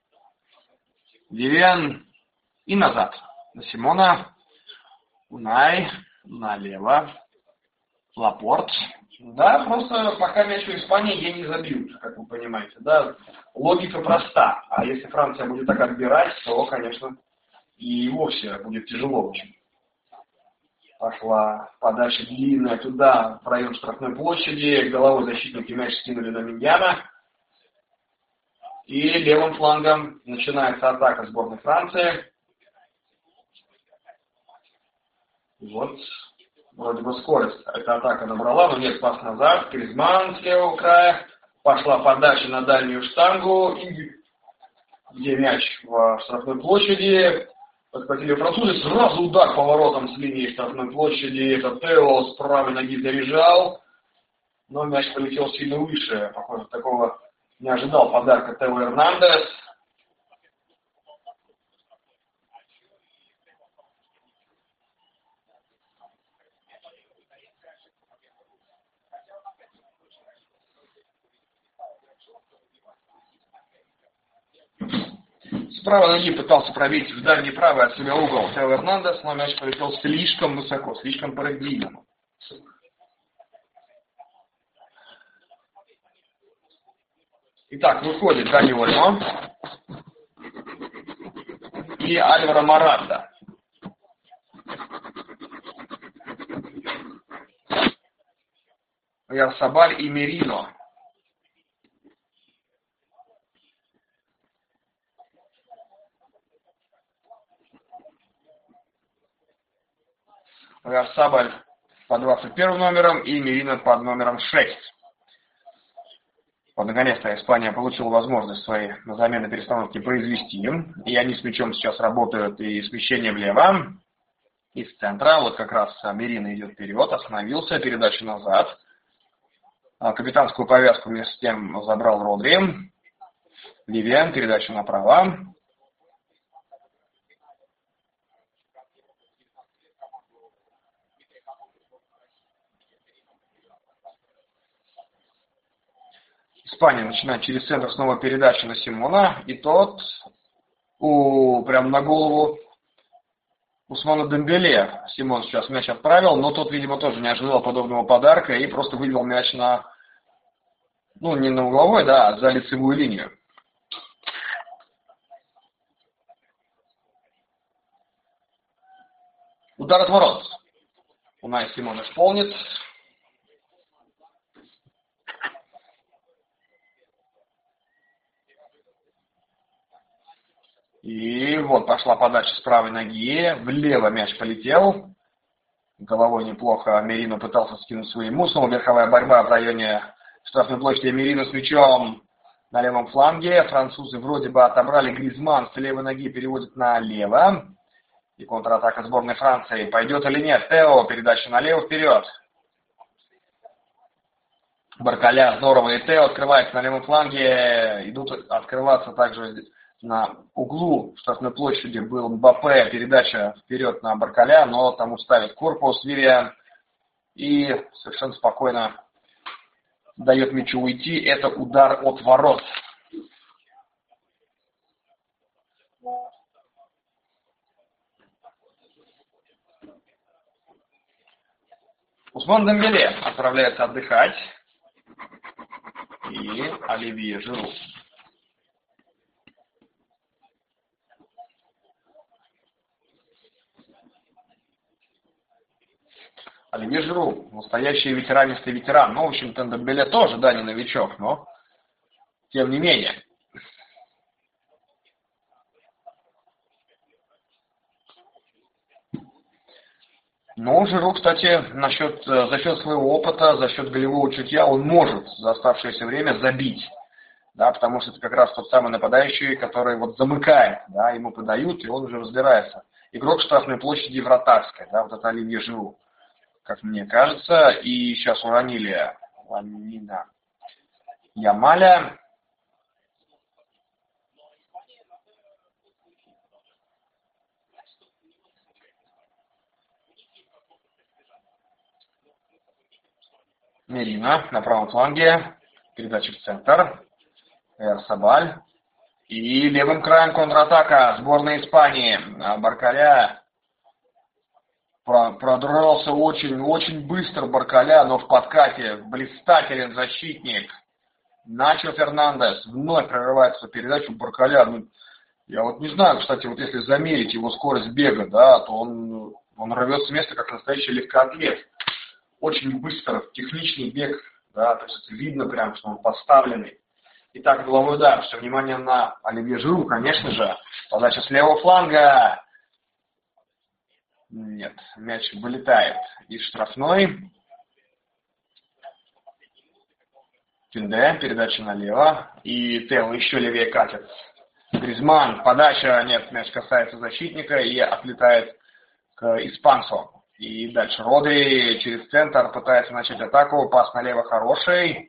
Speaker 1: Вивьен. И назад. На Симона. Унай. Налево. Лапорт. Да, просто пока мяч у Испании ей не забьют, как вы понимаете. Да, логика проста. А если Франция будет так отбирать, то, конечно, и вовсе будет тяжело очень. Пошла подача длинная туда, в район штрафной площади. Головой защитники мяч скинули на Миньяна. И левым флангом начинается атака сборной Франции. Вот, вроде бы скорость эта атака набрала, но нет, пас назад. Гризманн с левого края. Пошла подача на дальнюю штангу. И где мяч в штрафной площади. Подхватили французы. Сразу удар поворотом с линии штрафной площади. Это Тео с правой ноги заряжал. Но мяч полетел сильно выше. Похоже, такого не ожидал подарка Тео Эрнандес. С правой ноги пытался пробить в дальний правый от себя угол Тео Эрнандес, но мяч полетел слишком высоко, слишком по-регбийному. Итак, выходит Дани Ольмо и Альваро Мората. Ярсабаль и Мерино. Ярсабаль под 21 номером и Мерино под номером 6. Вот, наконец-то Испания получила возможность свои замены перестановки произвести. И они с мячом сейчас работают и смещение влево, и с центра. Вот как раз Мерино идет вперед, остановился, передача назад. Капитанскую повязку вместе с тем забрал Родри. Вивьен, передача направо. Испания начинает через центр снова передачу на Симона. И тот прям на голову Усмана Дембеле. Симон сейчас мяч отправил, но тот, видимо, тоже не ожидал подобного подарка и просто вывел мяч на, не на угловой, да, а за лицевую линию. Удар от ворот. Унай Симон исполнит. И вот пошла подача с правой ноги. Влево мяч полетел. Головой неплохо Мерино пытался скинуть своему. Снова верховая борьба в районе штрафной площади. Мерино с мячом на левом фланге. Французы вроде бы отобрали. Гризман с левой ноги переводит налево. И контратака сборной Франции. Пойдет или нет? Тео. Передача налево, вперед. Баркаля здорово. И Тео открывается на левом фланге. Идут открываться также на углу штрафной площади был Мбаппе. Передача вперед на Баркаля, но тому ставит корпус Вивиан. И совершенно спокойно дает мячу уйти. Это удар от ворот. Усман Дембеле отправляется отдыхать. И Оливье Жиру. Оливье Жиру, настоящий ветеранистый ветеран. Ну, в общем-то, Дембеле тоже, да, не новичок, но тем не менее. Ну, Жиру, кстати, за счет своего опыта, за счет голевого чутья, он может за оставшееся время забить. Да, потому что это как раз тот самый нападающий, который вот замыкает, да, ему подают, и он уже разбирается. Игрок штрафной площади вратарской, да, вот это Оливье Жиру, как мне кажется. И сейчас уронили Ламина Ямаля. Мерино на правом фланге. Передача в центр. Эрсабаль. И левым краем контратака сборной Испании. Баркаля продрался очень быстро Баркаля, но в подкате блистателен защитник. Начо Фернандес вновь прорывает эту передачу Баркаля. Ну, я вот не знаю, кстати, вот если замерить его скорость бега, да, то он рвет с места, как настоящий легкоатлет. Очень быстро, техничный бег, да, то есть видно прям, что он поставленный. Итак, головой удар. Все внимание на Оливье Жиру, конечно же. Подача с левого фланга. Нет, мяч вылетает из штрафной. Кинде, передача налево. И Тео еще левее катит. Гризман, подача, нет, мяч касается защитника и отлетает к испанцу. И дальше Родри через центр пытается начать атаку. Пас налево хороший.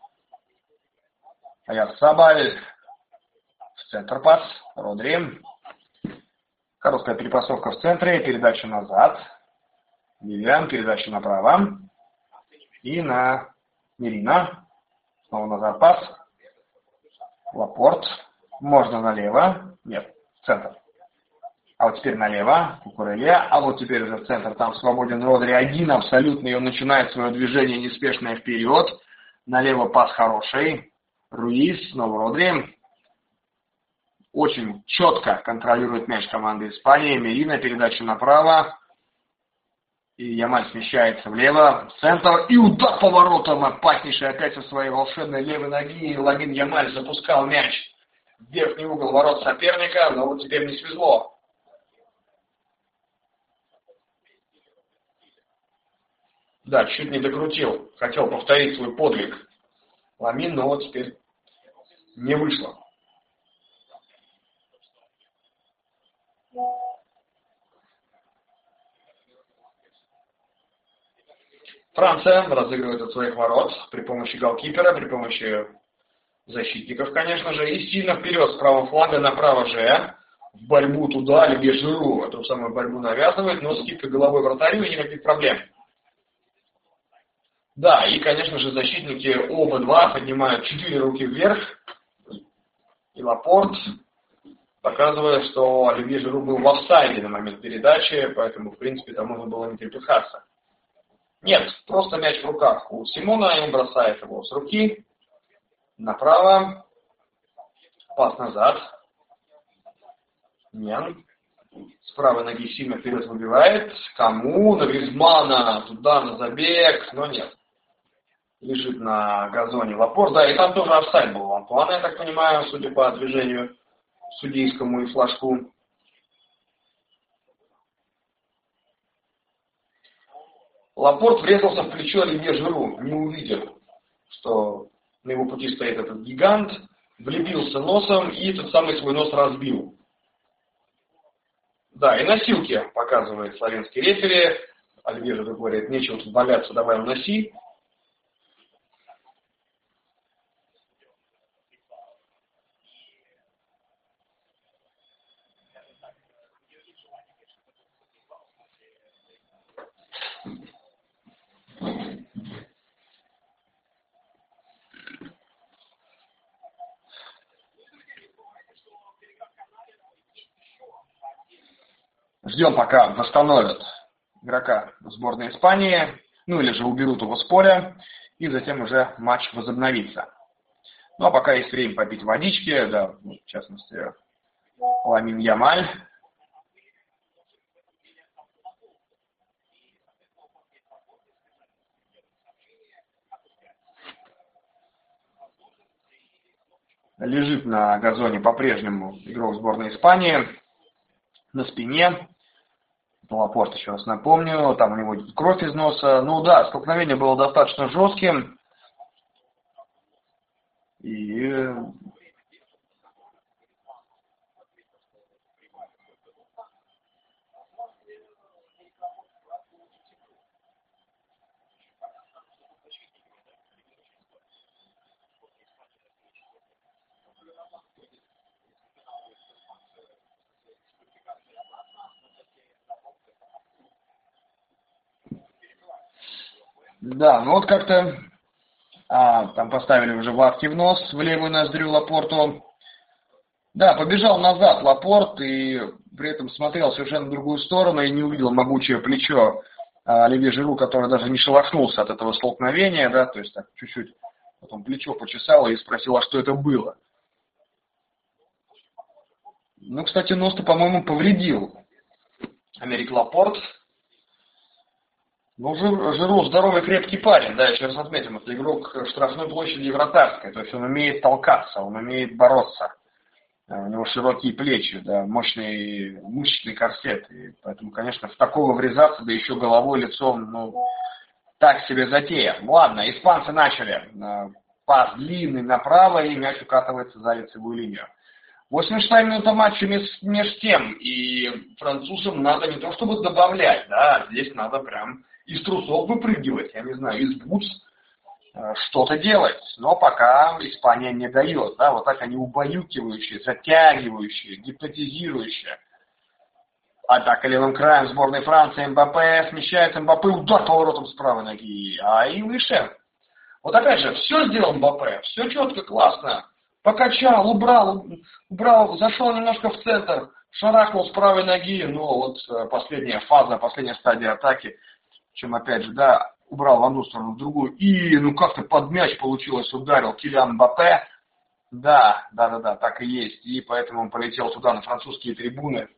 Speaker 1: Сабаль. В центр пас. Родри. Короткая перепасовка в центре. Передача назад. Вивиан. Передача направо. И на Мерино. Снова назад пас. Лапорт. Можно налево. Нет, в центр. А вот теперь налево. Кукурелья. А вот теперь уже в центр. Там свободен Родри один абсолютно. И он начинает свое движение неспешное вперед. Налево пас хороший. Руис. Снова Родри. Очень четко контролирует мяч команды Испании. Мерино. Передача направо. И Ямаль смещается влево. В центр. И удар поворотом. Опаснейший опять со своей волшебной левой ноги. Ламин Ямаль запускал мяч в верхний угол ворот соперника. Но вот теперь не свезло. Да, чуть не докрутил. Хотел повторить свой подвиг Ламин, но вот теперь не вышло. Франция разыгрывает от своих ворот при помощи голкипера, при помощи защитников, конечно же. И сильно вперед с правого фланга направо же. В борьбу туда Оливье Жиру эту самую борьбу навязывает, но скидка головой вратарю и никаких проблем. Да, и, конечно же, защитники оба два поднимают 4 руки вверх. И Лапорт, показывая, что Оливье Жиру был в офсайде на момент передачи, поэтому, в принципе, там можно было не трепыхаться. Нет, просто мяч в руках у Симона, и он бросает его с руки направо. Пас назад. Мен. С правой ноги сильно вперед выбивает. Кому? На Гризмана. Туда, на забег. Но нет. Лежит на газоне Лапорт. Да, и там тоже офсайд был у Антуана, я так понимаю, судя по движению судейскому и флажку. Лапорт врезался в плечо Оливье Жиру, не увидел, что на его пути стоит этот гигант, влепился носом и этот самый свой нос разбил. Да, и носилки показывает славянский рефери. Оливье Жиру говорит, нечего тут валяться, давай уноси. Ждем, пока восстановят игрока сборной Испании, ну или же уберут его с поля, и затем уже матч возобновится. Ну а пока есть время попить водички, да, в частности, Ламин Ямаль. Лежит на газоне по-прежнему игрок сборной Испании на спине. Лапорт, еще раз напомню, там у него идет кровь из носа. Ну да, столкновение было достаточно жестким. И да, ну вот как-то там поставили уже ватки в нос, в левую ноздрю Лапорту. Да, побежал назад Лапорт и при этом смотрел совершенно в другую сторону и не увидел могучее плечо Оливье Жиру, который даже не шелохнулся от этого столкновения, да, то есть так чуть-чуть потом плечо почесало и спросил, а что это было. Ну, кстати, нос-то, по-моему, повредил Америк Лапорт. Ну, Жиру здоровый крепкий парень, да, еще раз отметим, это игрок штрафной площади и вратарской, то есть он умеет толкаться, он умеет бороться, у него широкие плечи, да, мощный мышечный корсет, и поэтому, конечно, в такого врезаться, да еще головой, лицом, ну, так себе затея. Ладно, испанцы начали, пас длинный направо, и мяч укатывается за лицевую линию. 86-я минута матча меж тем, и французам надо не то чтобы добавлять, да, здесь надо прям из трусов выпрыгивать, я не знаю, из бутс что-то делать. Но пока Испания не дает, да, вот так они убаюкивающие, затягивающие, гипнотизирующие. Атака левым краем сборной Франции, Мбаппе смещает, Мбаппе удар поворотом с правой ноги, а и выше. Вот опять же, все сделал Мбаппе, все четко, классно. Покачал, убрал, зашел немножко в центр, шарахнул с правой ноги, но вот последняя фаза, последняя стадия атаки, чем опять же, да, убрал в одну сторону, в другую, и ну как-то под мяч получилось, ударил Килиан Мбаппе, да, так и есть, и поэтому он полетел туда, на французские трибуны.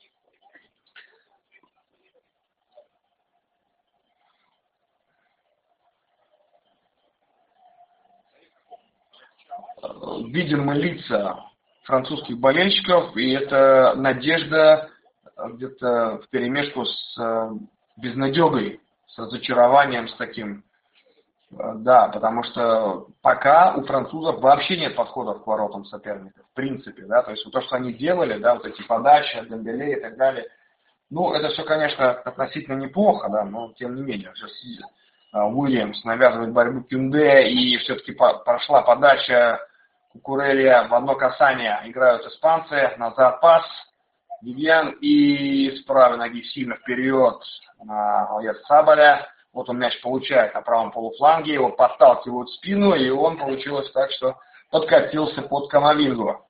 Speaker 1: Видим мы лица французских болельщиков, и это надежда где-то вперемешку с безнадегой, с разочарованием, с таким. Да, потому что пока у французов вообще нет подходов к воротам соперника, в принципе, да, то есть вот то, что они делали, да, вот эти подачи от Дембеле и так далее, ну, это все, конечно, относительно неплохо, да, но тем не менее, Уильямс навязывает борьбу Кюнде, и все-таки прошла подача Кукурелья, в одно касание играют испанцы, назад пас, Вивьен, и с правой ноги сильно вперед Сабаля. Вот он мяч получает на правом полуфланге, его подталкивают в спину, и он получилось так, что подкатился под Камавингу.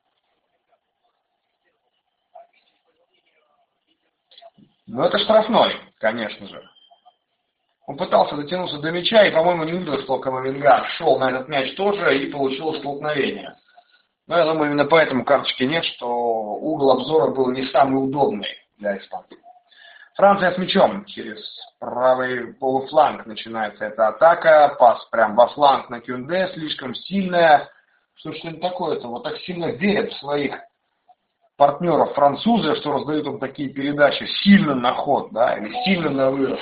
Speaker 1: Ну, это штрафной, конечно же. Он пытался дотянуться до мяча и, по-моему, не увидел, что Камавинга шел на этот мяч тоже и получил столкновение. Но я думаю, именно поэтому карточки нет, что угол обзора был не самый удобный для испанцев. Франция с мячом. Через правый полуфланг начинается эта атака. Пас прям во фланг на Кюнде. Слишком сильная. Что это такое-то? Вот так сильно верят в своих партнеров французы, что раздают им такие передачи сильно на ход, да, или сильно на вырос.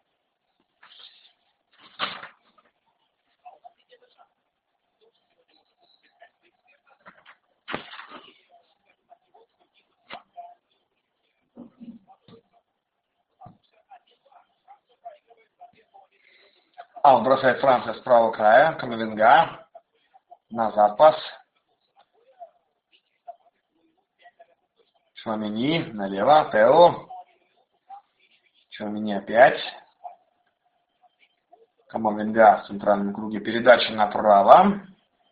Speaker 1: Он бросает Франция с правого края, Камавинга, назад пас. Чуамени налево, Тео. Чуамени опять. Камавинга в центральном круге, передача направо.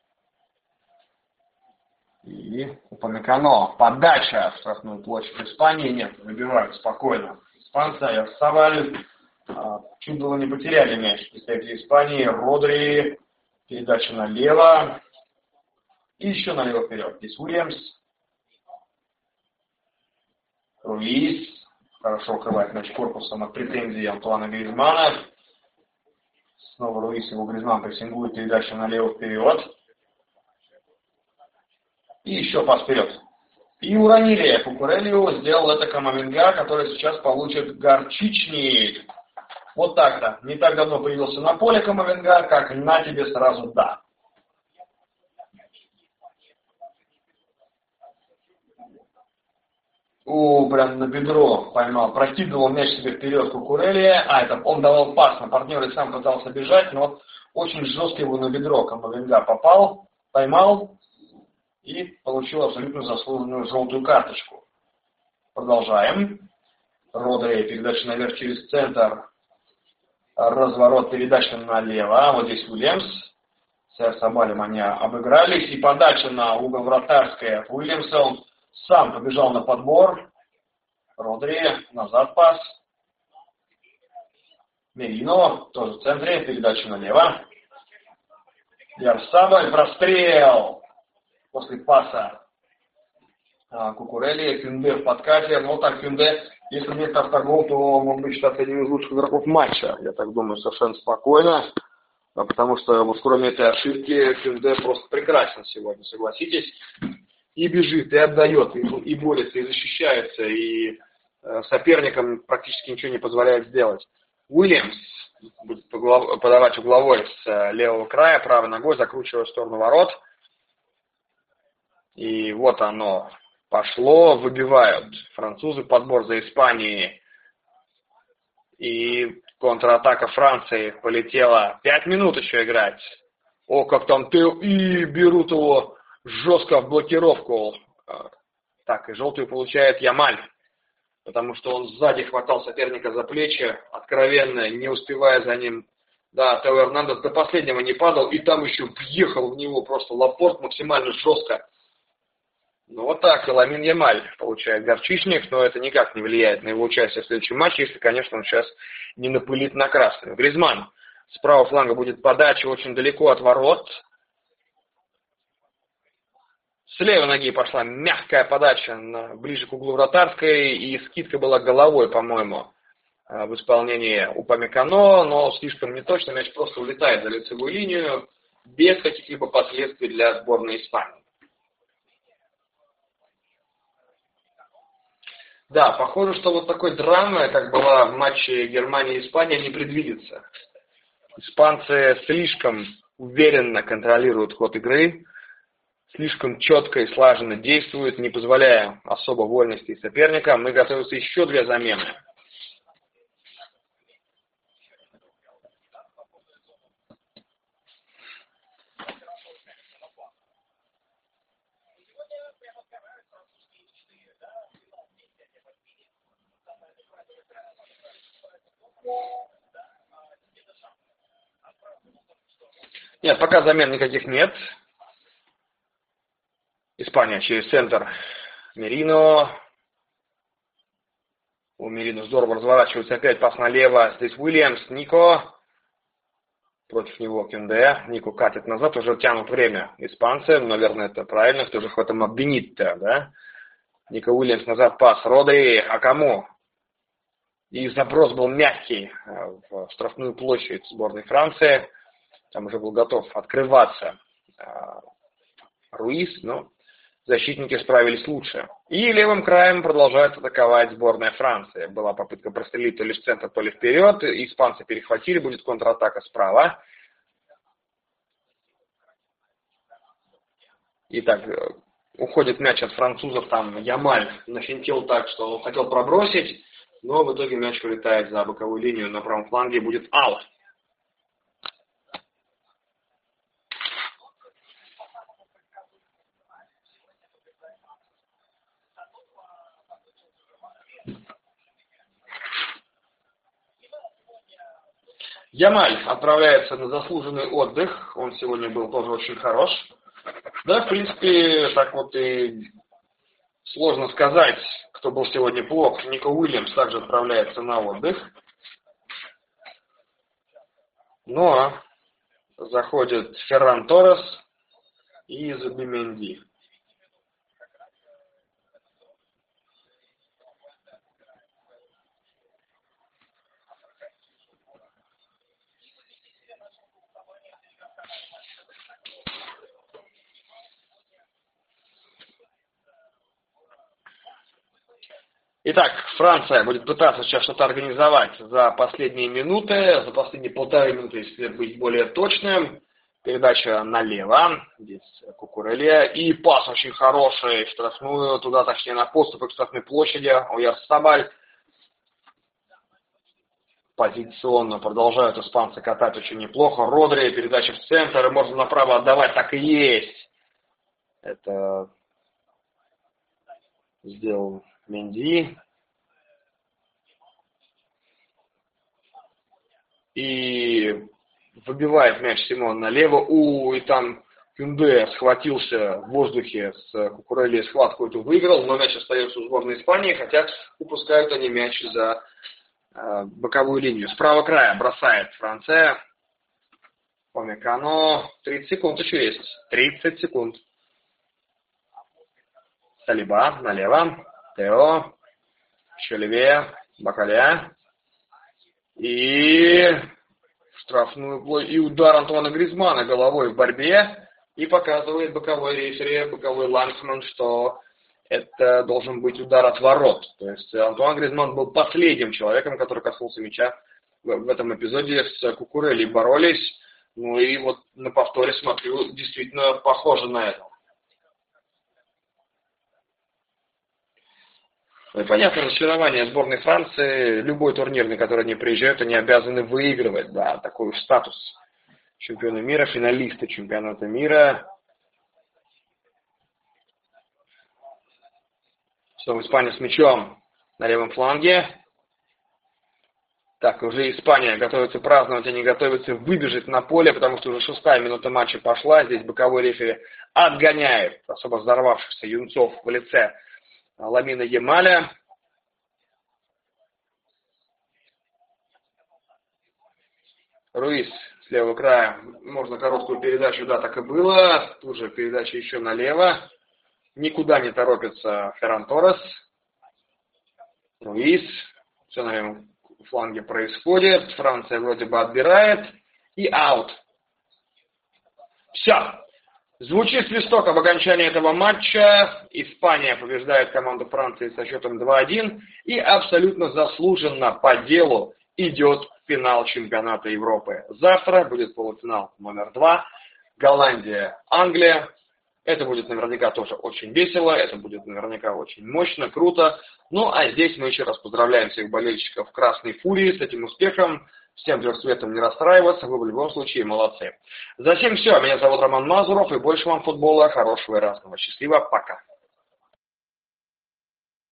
Speaker 1: И Упамекано. Подача в штрафную площадь Испании. Нет, выбивают спокойно. Испанцы, Ярсабаль. Чуть было не потеряли мяч. Представители Испании. Родри. Передача налево. И еще налево вперед. Здесь Уильямс. Руис. Хорошо укрывает мяч корпусом от претензий Антуана Гризмана. Снова Руис, его Гризман прессингует. Передача налево вперед. И еще пас вперед. И уронили. Кукурелью сделал это Камавинга, который сейчас получит горчичник. Вот так-то. Не так давно появился на поле Камавинга, как на тебе сразу да. Прям на бедро поймал. Прокидывал мяч себе вперед Кукурелья. Это он давал пас на партнера и сам пытался бежать, но очень жестко его на бедро Камавинга попал, поймал и получил абсолютно заслуженную желтую карточку. Продолжаем. Родри, передача наверх через центр. Разворот, передача налево. Вот здесь Уильямс. С Ярсабалем они обыгрались. И подача на угол вратарская от Уильямса. Он сам побежал на подбор. Родри, назад пас. Мерино, тоже в центре. Передача налево. Ярсабаль, прострел. После паса Кукурелли, Кюнде в подкате. Но так Кюнде, если нет автогол, то может быть считаться одним из лучших игроков матча. Я так думаю, совершенно спокойно. Потому что вот кроме этой ошибки Кюнде просто прекрасен сегодня, согласитесь. И бежит, и отдает, и борется, и защищается, и соперникам практически ничего не позволяет сделать. Уильямс будет подавать угловой с левого края, правой ногой, закручивая в сторону ворот. И вот оно пошло, выбивают французы подбор за Испанией. И контратака Франции полетела. 5 минут еще играть. О, как там Тео. И берут его жестко в блокировку. Так, и желтую получает Ямаль. Потому что он сзади хватал соперника за плечи, откровенно, не успевая за ним. Да, Тео Эрнандес до последнего не падал. И там еще въехал в него просто Лапорт максимально жестко. Ну вот так, и Ламин Ямаль получает горчичник, но это никак не влияет на его участие в следующем матче, если, конечно, он сейчас не напылит на красную. Гризман с правого фланга будет подача очень далеко от ворот. С левой ноги пошла мягкая подача ближе к углу вратарской, и скидка была головой, по-моему, в исполнении Упамекано, но слишком неточно, мяч просто улетает за лицевую линию, без каких-либо последствий для сборной Испании. Да, похоже, что вот такой драмы, как была в матче Германия и Испания, не предвидится. Испанцы слишком уверенно контролируют ход игры, слишком четко и слаженно действуют, не позволяя особо вольностей соперникам. Мы готовятся еще 2 замены. Нет, пока замен никаких нет. Испания через центр. Мерино. У Мерино здорово разворачивается. Опять пас налево. Здесь Уильямс. Нико. Против него Кюнде. Нико катит назад. Уже тянут время испанцы. Наверное, это правильно. Кто же в этом обвинит-то, да? Нико Уильямс назад пас. Родри. А кому? И заброс был мягкий в штрафную площадь сборной Франции. Там уже был готов открываться Руис, но защитники справились лучше. И левым краем продолжает атаковать сборная Франции. Была попытка прострелить то ли в центр, то ли вперед. Испанцы перехватили, будет контратака справа. Итак, уходит мяч от французов, там Ямаль нафинтил так, что он хотел пробросить, но в итоге мяч вылетает за боковую линию на правом фланге, будет аут. Ямаль отправляется на заслуженный отдых, он сегодня был тоже очень хорош. Да, в принципе, так вот и сложно сказать, кто был сегодня плох. Нико Уильямс также отправляется на отдых. Но заходит Ферран Торрес и Зубименди. Итак, Франция будет пытаться сейчас что-то организовать за последние минуты, за последние полторы минуты, если быть более точным. Передача налево, здесь Кукурелья, и пас очень хороший в штрафную, туда, точнее, на подступы к штрафной площади, Ойярсабаль. Позиционно продолжают испанцы катать очень неплохо. Родри, передача в центр, можно направо отдавать, так и есть. Это сделал Менди. И выбивает мяч Симон налево. И там Кюнде схватился в воздухе с Кукурельей, схватку эту выиграл, но мяч остается у сборной Испании, хотя упускают они мяч за боковую линию. С правого края бросает Франция. Помекано. 30 секунд еще есть. 30 секунд. Салиба налево. Тео. Еще левее. Бакаля. И штрафную и удар Антуана Гризмана головой в борьбе. И показывает боковой рефери, боковой лансман, что это должен быть удар от ворот. То есть Антуан Гризман был последним человеком, который коснулся мяча в этом эпизоде. С Кукурелей боролись. Ну и вот на повторе смотрю, действительно похоже на это. Ну и понятно, разочарование сборной Франции. Любой турнир, на который они приезжают, они обязаны выигрывать. Да, такой статус чемпиона мира, финалиста чемпионата мира. Снова Испания с мячом на левом фланге. Так, уже Испания готовится праздновать, они готовятся выбежать на поле, потому что уже 6-я минута матча пошла. Здесь боковой рефери отгоняет особо взорвавшихся юнцов в лице Ламина Ямаля. Руис с левого края. Можно короткую передачу, да, так и было. Тут же передача еще налево. Никуда не торопится Ферран Торрес. Руис. Все на левом фланге происходит. Франция вроде бы отбирает. И аут. Все. Звучит свисток об окончании этого матча. Испания побеждает команду Франции со счетом 2-1. И абсолютно заслуженно по делу идет в финал чемпионата Европы. Завтра будет полуфинал номер 2. Голландия, Англия. Это будет наверняка тоже очень весело. Это будет наверняка очень мощно, круто. Ну а здесь мы еще раз поздравляем всех болельщиков Красной Фурии с этим успехом. Всем трехцветом не расстраиваться, вы в любом случае молодцы. За всем все. Меня зовут Роман Мазуров, и больше вам футбола хорошего и разного. Счастливо, пока.